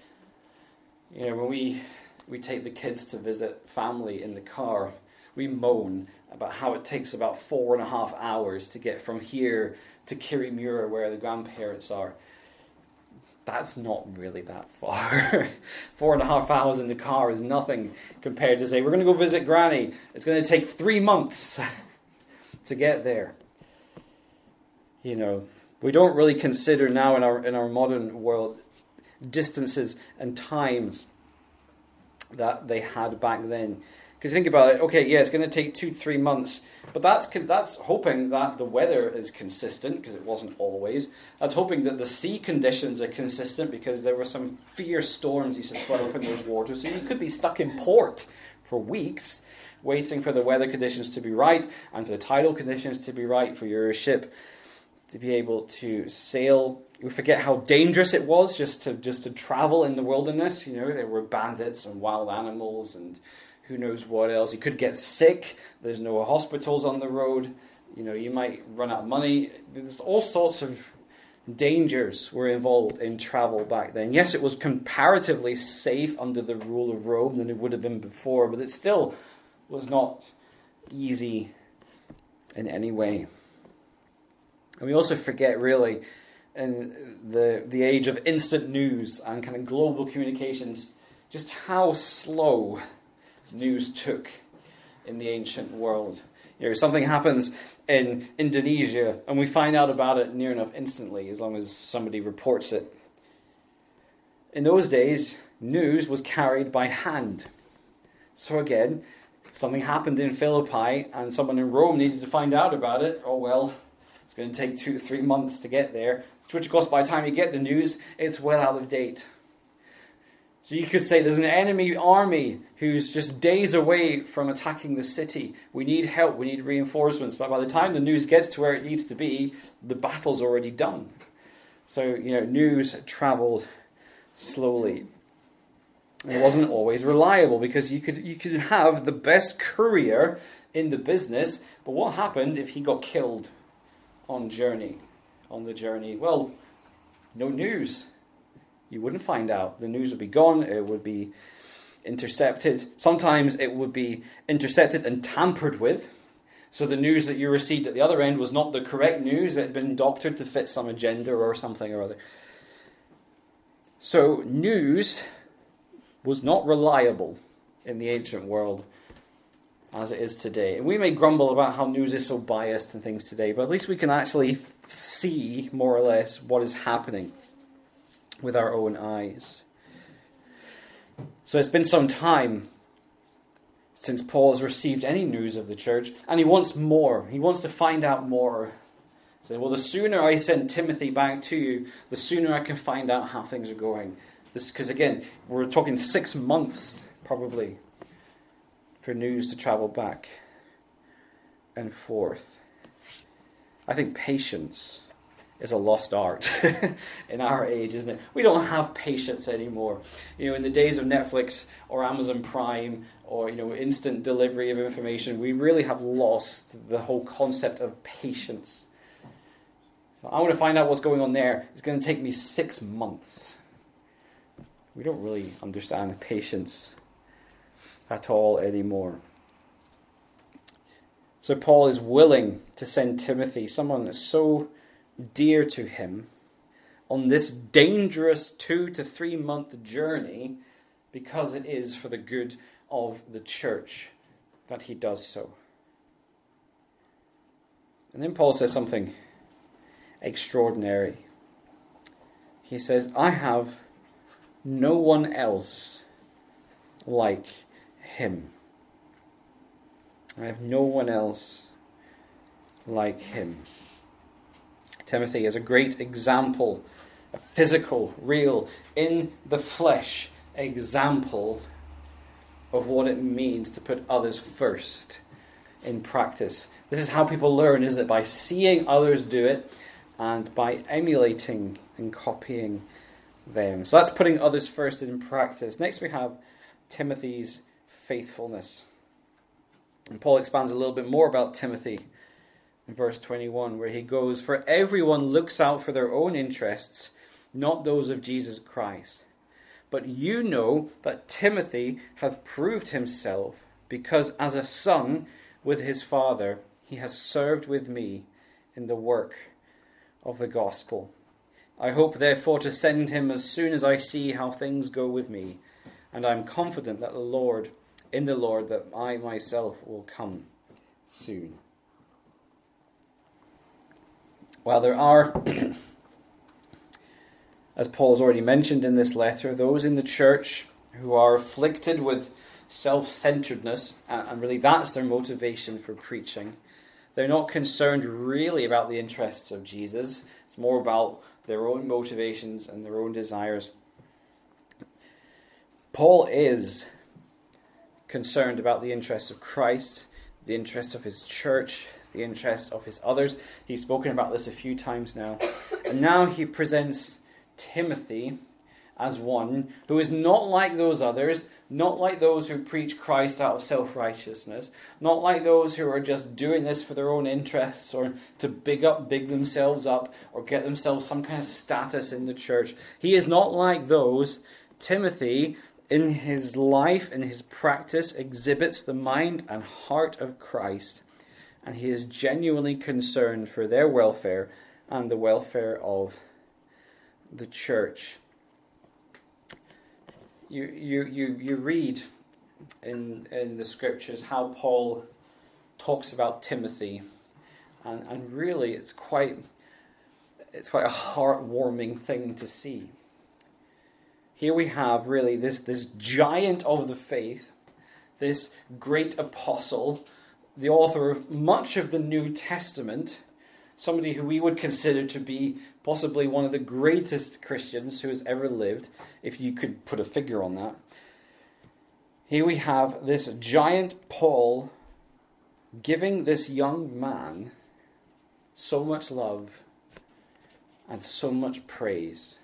You know, when we we take the kids to visit family in the car, we moan about how it takes about four and a half hours to get from here to Kirrimura, where the grandparents are. that's not really that far. Four and a half hours in the car is nothing compared to say, we're going to go visit Granny. It's going to take three months to get there. You know, we don't really consider now in our in our modern world distances and times that they had back then. Because think about it, okay, yeah, it's going to take two, three months, but that's that's hoping that the weather is consistent, because it wasn't always. That's hoping that the sea conditions are consistent, because there were some fierce storms used to swell up in those waters. So you could be stuck in port for weeks, waiting for the weather conditions to be right, and for the tidal conditions to be right for your ship to be able to sail. We forget how dangerous it was just to just to travel in the wilderness. You know, there were bandits and wild animals and who knows what else. You could get sick. There's no hospitals on the road. You know, you might run out of money. There's all sorts of dangers were involved in travel back then. Yes, it was comparatively safe under the rule of Rome than it would have been before, but it still was not easy in any way. And we also forget, really, in the the age of instant news and kind of global communications, just how slow news took in the ancient world. You know, something happens in Indonesia and we find out about it near enough instantly, as long as somebody reports it. In those days, news was carried by hand. So again, something happened in Philippi and someone in Rome needed to find out about it. Oh well, it's going to take two to three months to get there. Which, of course, by the time you get the news, it's well out of date. So you could say there's an enemy army who's just days away from attacking the city. We need help, we need reinforcements. But by the time the news gets to where it needs to be, the battle's already done. So, you know, news travelled slowly. It wasn't always reliable, because you could you could have the best courier in the business, but what happened if he got killed on journey, on the journey? Well, no news. You wouldn't find out. The news would be gone. It would be intercepted. Sometimes it would be intercepted and tampered with. So the news that you received at the other end was not the correct news. It had been doctored to fit some agenda or something or other. So news was not reliable in the ancient world as it is today. And we may grumble about how news is so biased and things today, but at least we can actually see more or less what is happening with our own eyes. So it's been some time since Paul has received any news of the church, and he wants more. He wants to find out more. He said, well, the sooner I send Timothy back to you, the sooner I can find out how things are going. Because again, we're talking six months probably for news to travel back and forth. I think patience is a lost art in our age, isn't it? We don't have patience anymore. You know, in the days of Netflix or Amazon Prime or, you know, instant delivery of information, we really have lost the whole concept of patience. So I want to find out what's going on there. It's going to take me six months. We don't really understand patience at all anymore. So Paul is willing to send Timothy, someone that's so dear to him, on this dangerous two to three month journey, because it is for the good of the church that he does so. And then Paul says something extraordinary. He says, I have no one else like him. I have no one else like him. Timothy is a great example, a physical, real, in the flesh example of what it means to put others first in practice. This is how people learn, isn't it? By seeing others do it and by emulating and copying them. So that's putting others first in practice. Next we have Timothy's faithfulness. And Paul expands a little bit more about Timothy in verse twenty-one, where he goes, for everyone looks out for their own interests, not those of Jesus Christ. But you know that Timothy has proved himself, because as a son with his father, he has served with me in the work of the gospel. I hope, therefore, to send him as soon as I see how things go with me, and I am confident that the Lord, in the Lord, that I myself will come soon. Well, there are, as Paul has already mentioned in this letter, those in the church who are afflicted with self-centeredness, and really that's their motivation for preaching. They're not concerned really about the interests of Jesus. It's more about their own motivations and their own desires. Paul is concerned about the interests of Christ, the interest of his church, the interest of his others. He's spoken about this a few times now. And now he presents Timothy as one who is not like those others, not like those who preach Christ out of self-righteousness, not like those who are just doing this for their own interests or to big up, big themselves up or get themselves some kind of status in the church. He is not like those. Timothy, in his life, in his practice, exhibits the mind and heart of Christ, and he is genuinely concerned for their welfare and the welfare of the church. You you you you read in in the scriptures how Paul talks about Timothy, and, and really it's quite it's quite a heartwarming thing to see. Here we have really this this giant of the faith, this great apostle, the author of much of the New Testament, somebody who we would consider to be possibly one of the greatest Christians who has ever lived, if you could put a figure on that. Here we have this giant Paul giving this young man so much love and so much praise.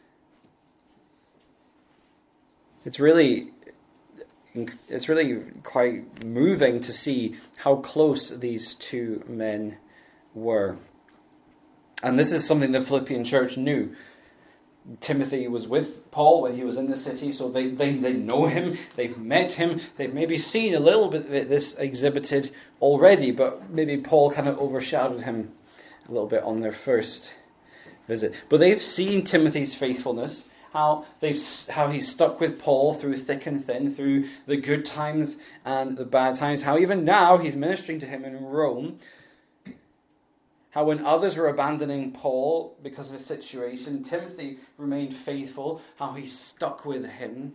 It's really, it's really quite moving to see how close these two men were. And this is something the Philippian church knew. Timothy was with Paul when he was in the city, so they, they, they know him, they've met him, they've maybe seen a little bit of this exhibited already, but maybe Paul kind of overshadowed him a little bit on their first visit. But they've seen Timothy's faithfulness, how they've how he's stuck with Paul through thick and thin, through the good times and the bad times, how even now he's ministering to him in Rome. How when others were abandoning Paul because of his situation, Timothy remained faithful, how he stuck with him.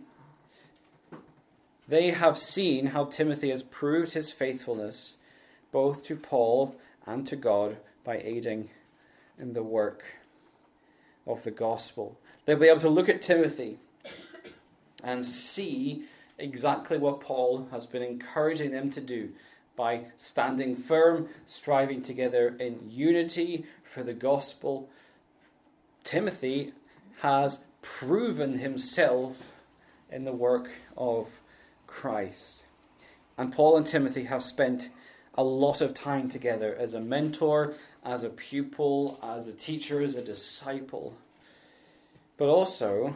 They have seen how Timothy has proved his faithfulness both to Paul and to God by aiding in the work of the gospel. They'll be able to look at Timothy and see exactly what Paul has been encouraging them to do, by standing firm, striving together in unity for the gospel. Timothy has proven himself in the work of Christ. And Paul and Timothy have spent a lot of time together as a mentor, as a pupil, as a teacher, as a disciple, but also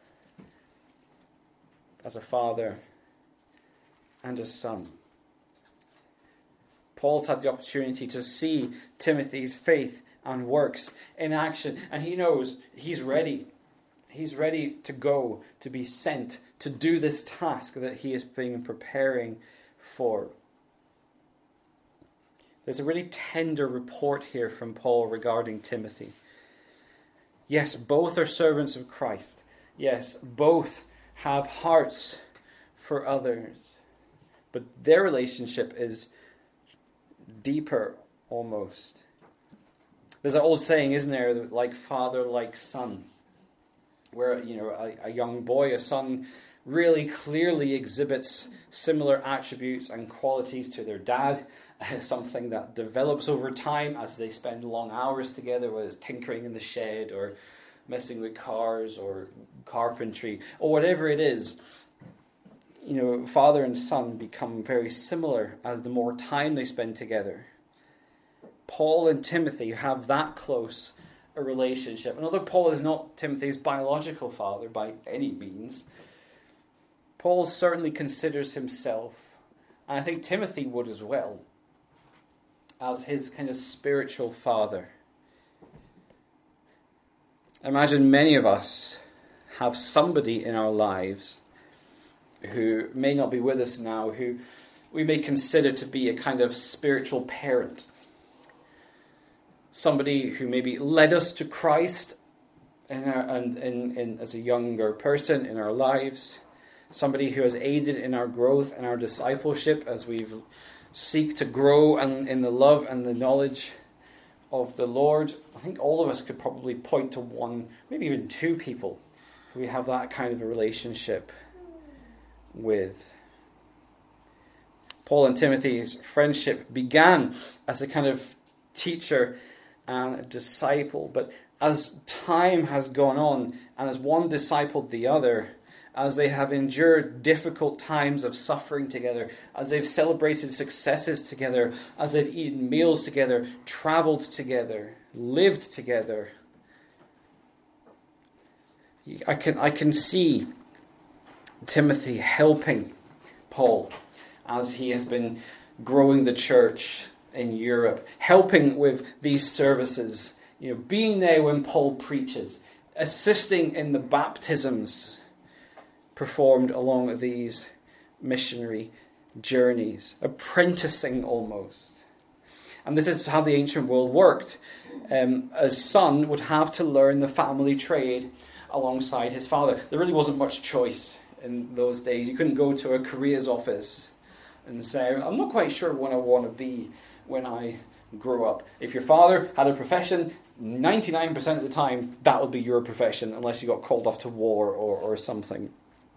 as a father and a son. Paul's had the opportunity to see Timothy's faith and works in action, and he knows he's ready. He's ready to go, to be sent, to do this task that he has been preparing for. There's a really tender report here from Paul regarding Timothy. Yes, both are servants of Christ. Yes, both have hearts for others. But their relationship is deeper almost. There's an old saying, isn't there, like father, like son, where, you know, a, a young boy, a son, really clearly exhibits similar attributes and qualities to their dad, something that develops over time as they spend long hours together, whether it's tinkering in the shed or messing with cars or carpentry or whatever it is. You know, father and son become very similar as the more time they spend together. Paul and Timothy have that close a relationship. And although Paul is not Timothy's biological father by any means, Paul certainly considers himself, and I think Timothy would as well, as his kind of spiritual father. I imagine many of us have somebody in our lives who may not be with us now, who we may consider to be a kind of spiritual parent. Somebody who maybe led us to Christ in our, in, in, in, as a younger person in our lives. Somebody who has aided in our growth and our discipleship as we seek to grow and, in the love and the knowledge of the Lord. I think all of us could probably point to one, maybe even two people who we have that kind of a relationship with. Paul and Timothy's friendship began as a kind of teacher and a disciple, but as time has gone on and as one discipled the other, as they have endured difficult times of suffering together, as they've celebrated successes together, as they've eaten meals together, travelled together, lived together, I can I can see Timothy helping Paul as he has been growing the church in Europe, helping with these services, you know, being there when Paul preaches, assisting in the baptisms performed along these missionary journeys, apprenticing almost. And this is how the ancient world worked. Um, a son would have to learn the family trade alongside his father. There really wasn't much choice in those days. You couldn't go to a careers office and say, I'm not quite sure what I want to be when I grow up. If your father had a profession, ninety-nine percent of the time, that would be your profession, unless you got called off to war or, or something.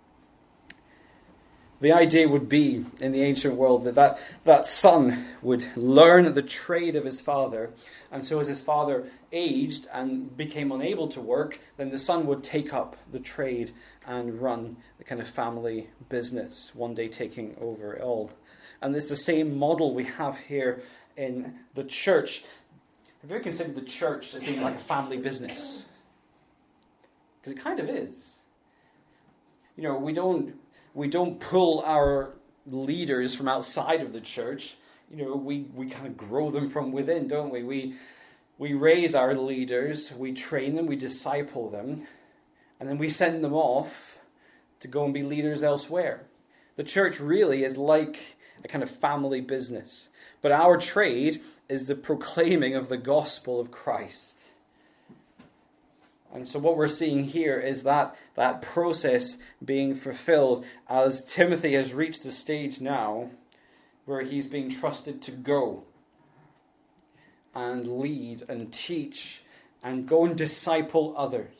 The idea would be, in the ancient world, that, that that son would learn the trade of his father, and so as his father aged and became unable to work, then the son would take up the trade and run the kind of family business, one day taking over it all. And it's the same model we have here in the church. Have you ever considered the church as being like a family business? Because it kind of is. You know, we don't... We don't pull our leaders from outside of the church. You know, we, we kind of grow them from within, don't we? We we raise our leaders, we train them, we disciple them, and then we send them off to go and be leaders elsewhere. The church really is like a kind of family business. But our trade is the proclaiming of the gospel of Christ. And so what we're seeing here is that that process being fulfilled as Timothy has reached the stage now where he's being trusted to go and lead and teach and go and disciple others.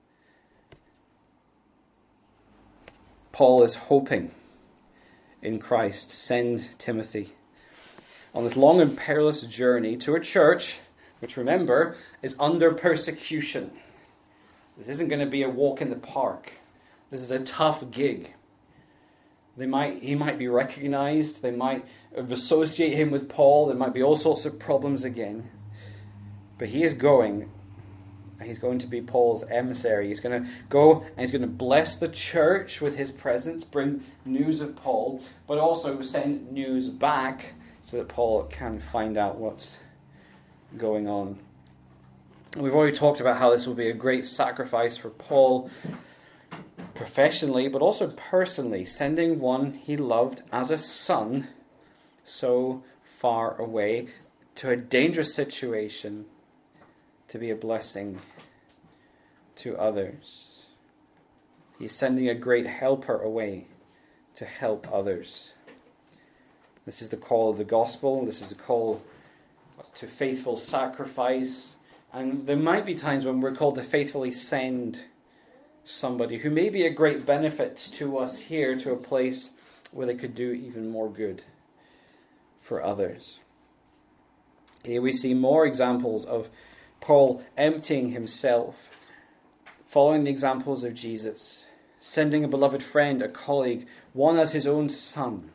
Paul is hoping in Christ to send Timothy on this long and perilous journey to a church which, remember, is under persecution. This isn't going to be a walk in the park. This is a tough gig. They might, he might be recognized. They might associate him with Paul. There might be all sorts of problems again. But he is going. He's going to be Paul's emissary. He's going to go and he's going to bless the church with his presence, bring news of Paul, but also send news back so that Paul can find out what's going on. We've already talked about how this will be a great sacrifice for Paul professionally, but also personally, sending one he loved as a son so far away to a dangerous situation to be a blessing to others. He's sending a great helper away to help others. This is the call of the gospel. This is the call to faithful sacrifice. And there might be times when we're called to faithfully send somebody who may be a great benefit to us here to a place where they could do even more good for others. Here we see more examples of Paul emptying himself, following the examples of Jesus, sending a beloved friend, a colleague, one as his own son.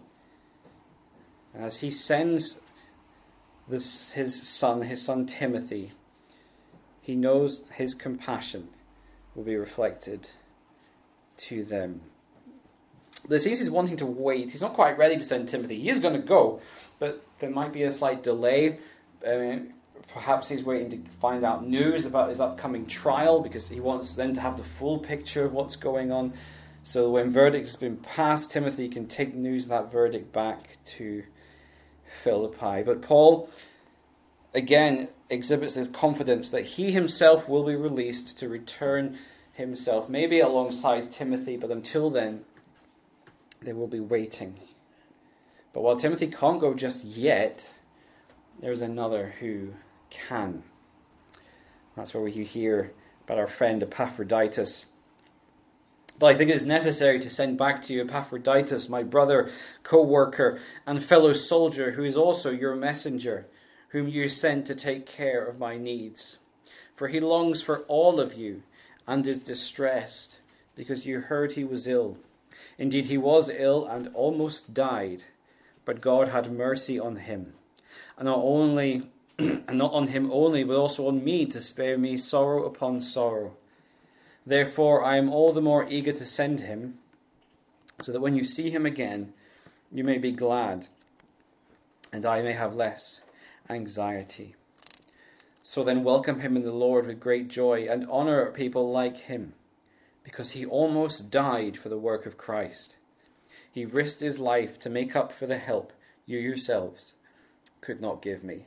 And as he sends this, his son, his son Timothy, he knows his compassion will be reflected to them. There seems he's wanting to wait. He's not quite ready to send Timothy. He is going to go, but there might be a slight delay uh, Perhaps he's waiting to find out news about his upcoming trial because he wants them to have the full picture of what's going on. So when verdict has been passed, Timothy can take news of that verdict back to Philippi. But Paul, again, exhibits this confidence that he himself will be released to return himself, maybe alongside Timothy, but until then, they will be waiting. But while Timothy can't go just yet, there's another who can. That's where we hear about our friend Epaphroditus. But I think it is necessary to send back to you Epaphroditus, my brother, co-worker, and fellow soldier, who is also your messenger, whom you sent to take care of my needs. For he longs for all of you, and is distressed, because you heard he was ill. Indeed, he was ill and almost died, but God had mercy on him, and not only and not on him only, but also on me, to spare me sorrow upon sorrow. Therefore I am all the more eager to send him, so that when you see him again, you may be glad, and I may have less anxiety. So then welcome him in the Lord with great joy, and honor people like him, because he almost died for the work of Christ. He risked his life to make up for the help you yourselves could not give me.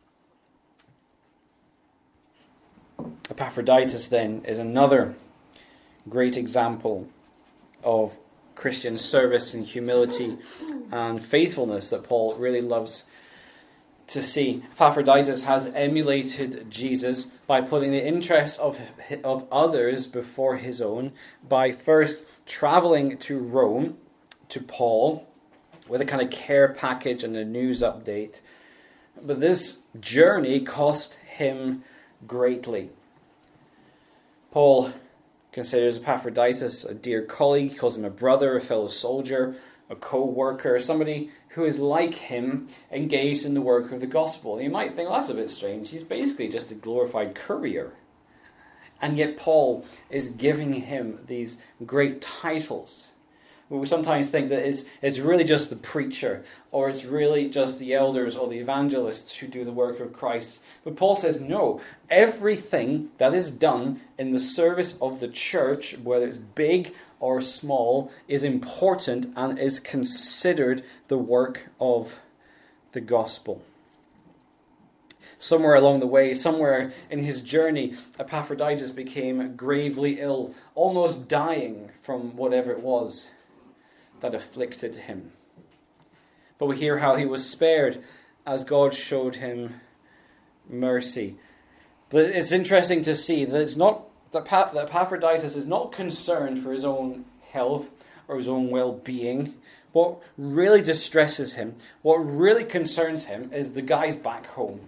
Epaphroditus, then, is another great example of Christian service and humility and faithfulness that Paul really loves to see. Epaphroditus has emulated Jesus by putting the interests of, of others before his own, by first traveling to Rome, to Paul, with a kind of care package and a news update. But this journey cost him greatly. Paul considers Epaphroditus a dear colleague. He calls him a brother, a fellow soldier, a co-worker, somebody who is like him, engaged in the work of the gospel. And you might think, well, that's a bit strange. He's basically just a glorified courier. And yet Paul is giving him these great titles. We sometimes think that it's, it's really just the preacher, or it's really just the elders or the evangelists who do the work of Christ. But Paul says, no, everything that is done in the service of the church, whether it's big or small, is important and is considered the work of the gospel. Somewhere along the way, somewhere in his journey, Epaphroditus became gravely ill, almost dying from whatever it was that afflicted him. But we hear how he was spared as God showed him mercy. But it's interesting to see that it's not that Epaphroditus is not concerned for his own health or his own well-being. What really distresses him, what really concerns him, is the guys back home.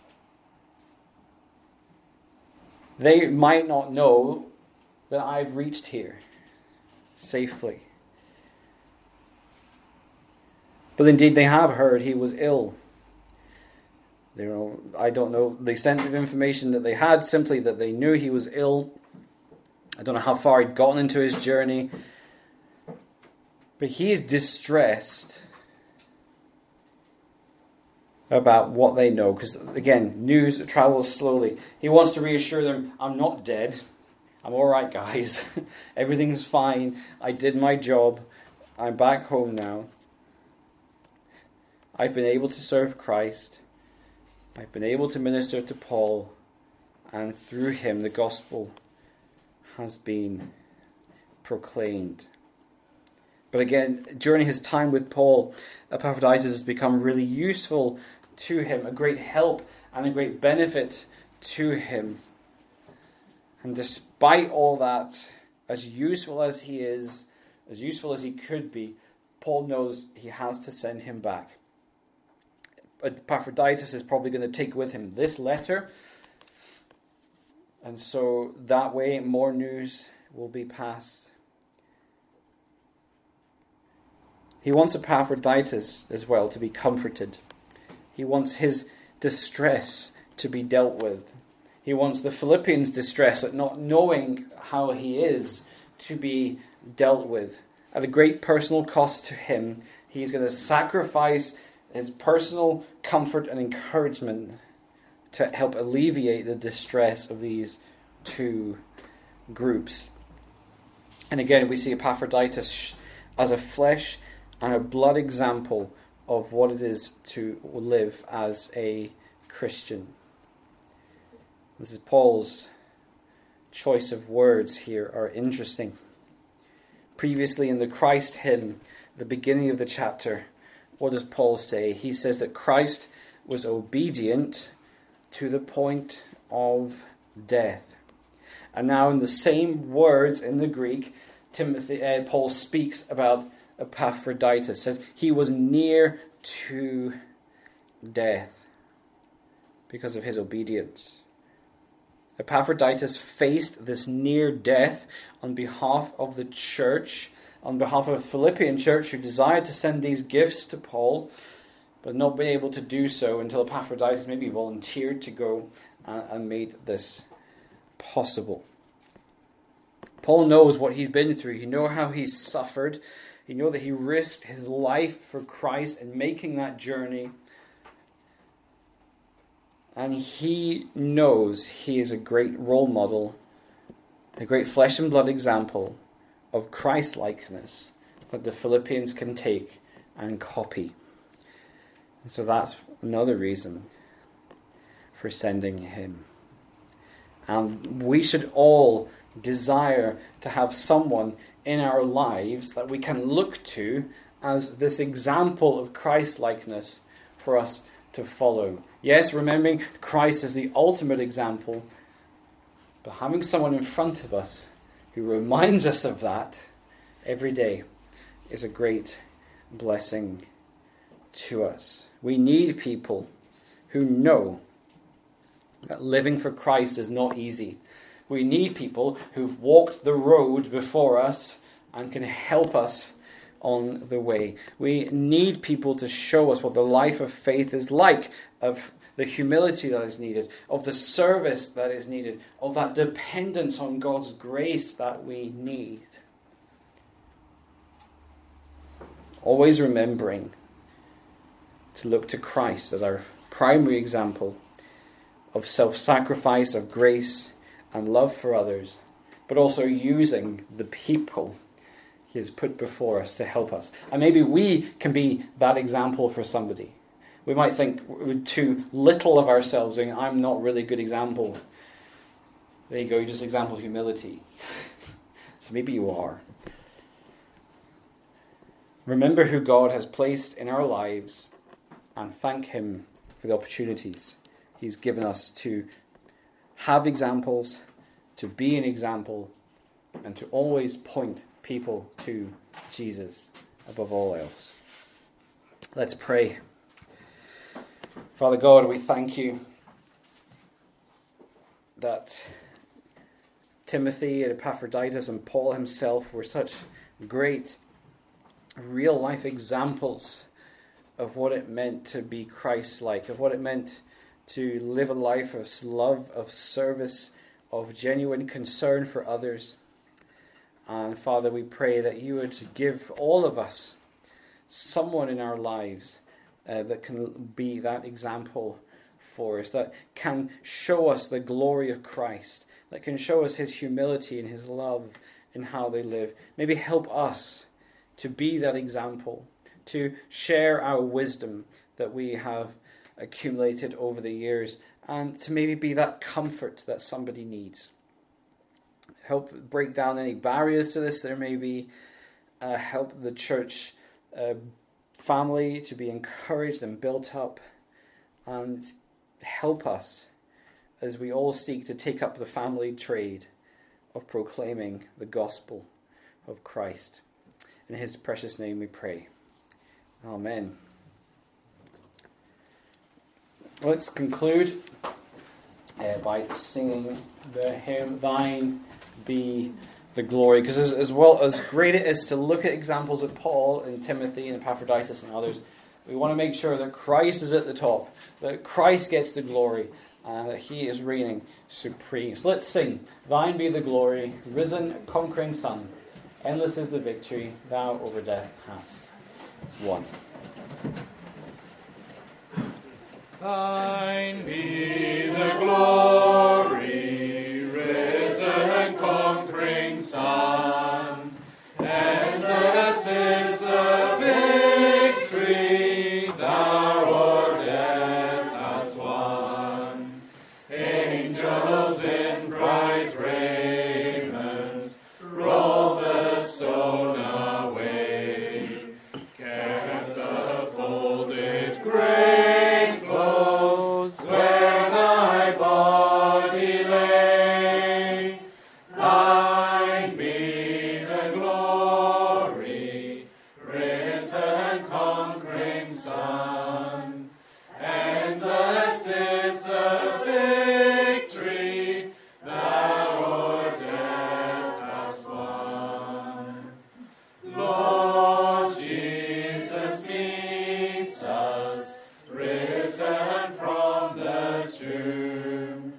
They might not know that I've reached here safely. But indeed they have heard he was ill. You know, I don't know the extent of information that they had, simply that they knew he was ill. I don't know how far he'd gotten into his journey. But he is distressed about what they know. Because, again, news travels slowly. He wants to reassure them, I'm not dead. I'm all right, guys. Everything's fine. I did my job. I'm back home now. I've been able to serve Christ. I've been able to minister to Paul. And through him, the gospel has been proclaimed. But again, during his time with Paul, Epaphroditus has become really useful to him, a great help and a great benefit to him. And despite all that, as useful as he is, as useful as he could be, Paul knows he has to send him back. Epaphroditus is probably going to take with him this letter, and so that way more news will be passed. He wants Epaphroditus as well to be comforted. He wants his distress to be dealt with. He wants the Philippians' distress at not knowing how he is to be dealt with. At a great personal cost to him, he's going to sacrifice his personal comfort and encouragement to help alleviate the distress of these two groups. And again, we see Epaphroditus as a flesh and a blood example of what it is to live as a Christian. This is Paul's choice of words here are interesting. Previously in the Christ hymn, the beginning of the chapter, what does Paul say? He says that Christ was obedient to the point of death. And now in the same words in the Greek, Timothy, uh, Paul speaks about Epaphroditus. Says he was near to death because of his obedience. Epaphroditus faced this near death on behalf of the church, on behalf of the Philippian church who desired to send these gifts to Paul, but not been able to do so until Epaphroditus maybe volunteered to go and, and made this possible. Paul knows what he's been through. He knows how he's suffered. He knows that he risked his life for Christ in making that journey. And he knows he is a great role model, a great flesh and blood example of Christ-likeness that the Philippians can take and copy. And so that's another reason for sending him. And we should all desire to have someone in our lives that we can look to as this example of Christ-likeness for us to follow. Yes, remembering Christ as the ultimate example, but having someone in front of us who reminds us of that every day is a great blessing to us. We need people who know that living for Christ is not easy. We need people who've walked the road before us and can help us on the way. We need people to show us what the life of faith is like, of the humility that is needed, of the service that is needed, of that dependence on God's grace that we need. Always remembering to look to Christ as our primary example of self-sacrifice, of grace and love for others, but also using the people He has put before us to help us. And maybe we can be that example for somebody. We might think we're too little of ourselves, saying, I'm not really a good example. There you go, you just example humility. So maybe you are. Remember who God has placed in our lives and thank Him for the opportunities He's given us to have examples, to be an example, and to always point people to Jesus above all else. Let's pray. Father God, we thank you that Timothy and Epaphroditus and Paul himself were such great real life examples of what it meant to be Christ-like, of what it meant to live a life of love, of service, of genuine concern for others. And Father, we pray that you would give all of us someone in our lives uh, that can be that example for us, that can show us the glory of Christ, that can show us His humility and His love in how they live. Maybe help us to be that example, to share our wisdom that we have accumulated over the years, and to maybe be that comfort that somebody needs. Help break down any barriers to this there may be. Uh, help the church uh, family to be encouraged and built up. And help us as we all seek to take up the family trade of proclaiming the gospel of Christ. In His precious name we pray. Amen. Let's conclude uh, by singing the hymn, Thine Be the Glory. Because as, as well as great it is to look at examples of Paul and Timothy and Epaphroditus and others, we want to make sure that Christ is at the top, that Christ gets the glory, and that He is reigning supreme. So let's sing, Thine be the glory, risen, conquering Son. Endless is the victory, Thou over death hast won. Thine be the glory, risen, conquering Son. Endless is the victory thou o'er death hast won. Angels in bright raiment roll the stone away, kept the folded grave clothes where thy body lay. Thine be the glory, risen, conquering Son. Endless is the victory thou o'er death hast won. Lord Jesus meets us, risen from the tomb.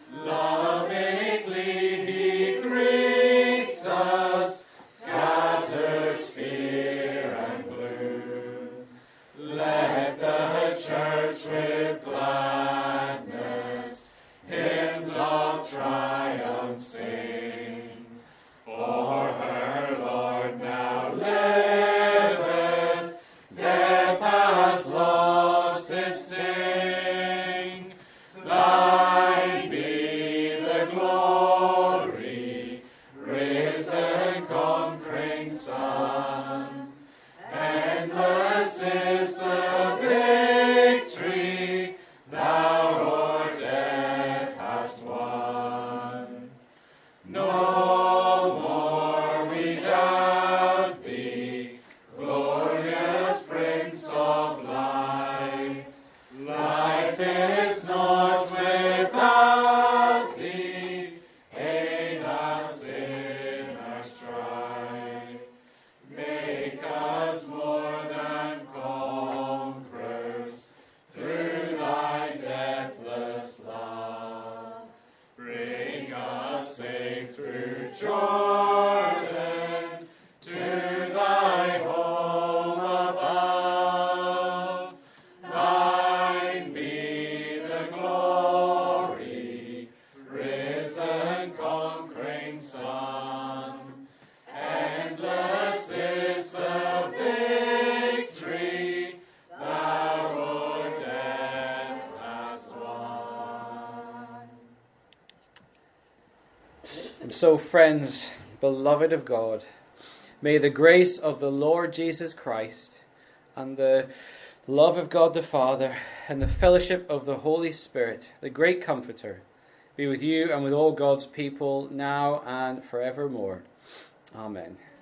Lovingly he greets us, scatters fear and gloom. Let the church with gladness hymns of triumph sing. For her Lord now liveth, death has lost its sting. Thine be the glory, risen, conquering Son. Endless is the victory thou o'er death hast won. No more we doubt thee, glorious Prince of life. Life is not without thee, aid us in our strife. Make us more than conquerors through thy deathless love. Bring us safe through Jordan to thy home above. Thine be the glory, risen, conquering Son. Endless is the victory thou o'er death hast won. And so, friends, beloved of God, may the grace of the Lord Jesus Christ and the love of God the Father and the fellowship of the Holy Spirit, the great Comforter, be with you and with all God's people now and forevermore. Amen.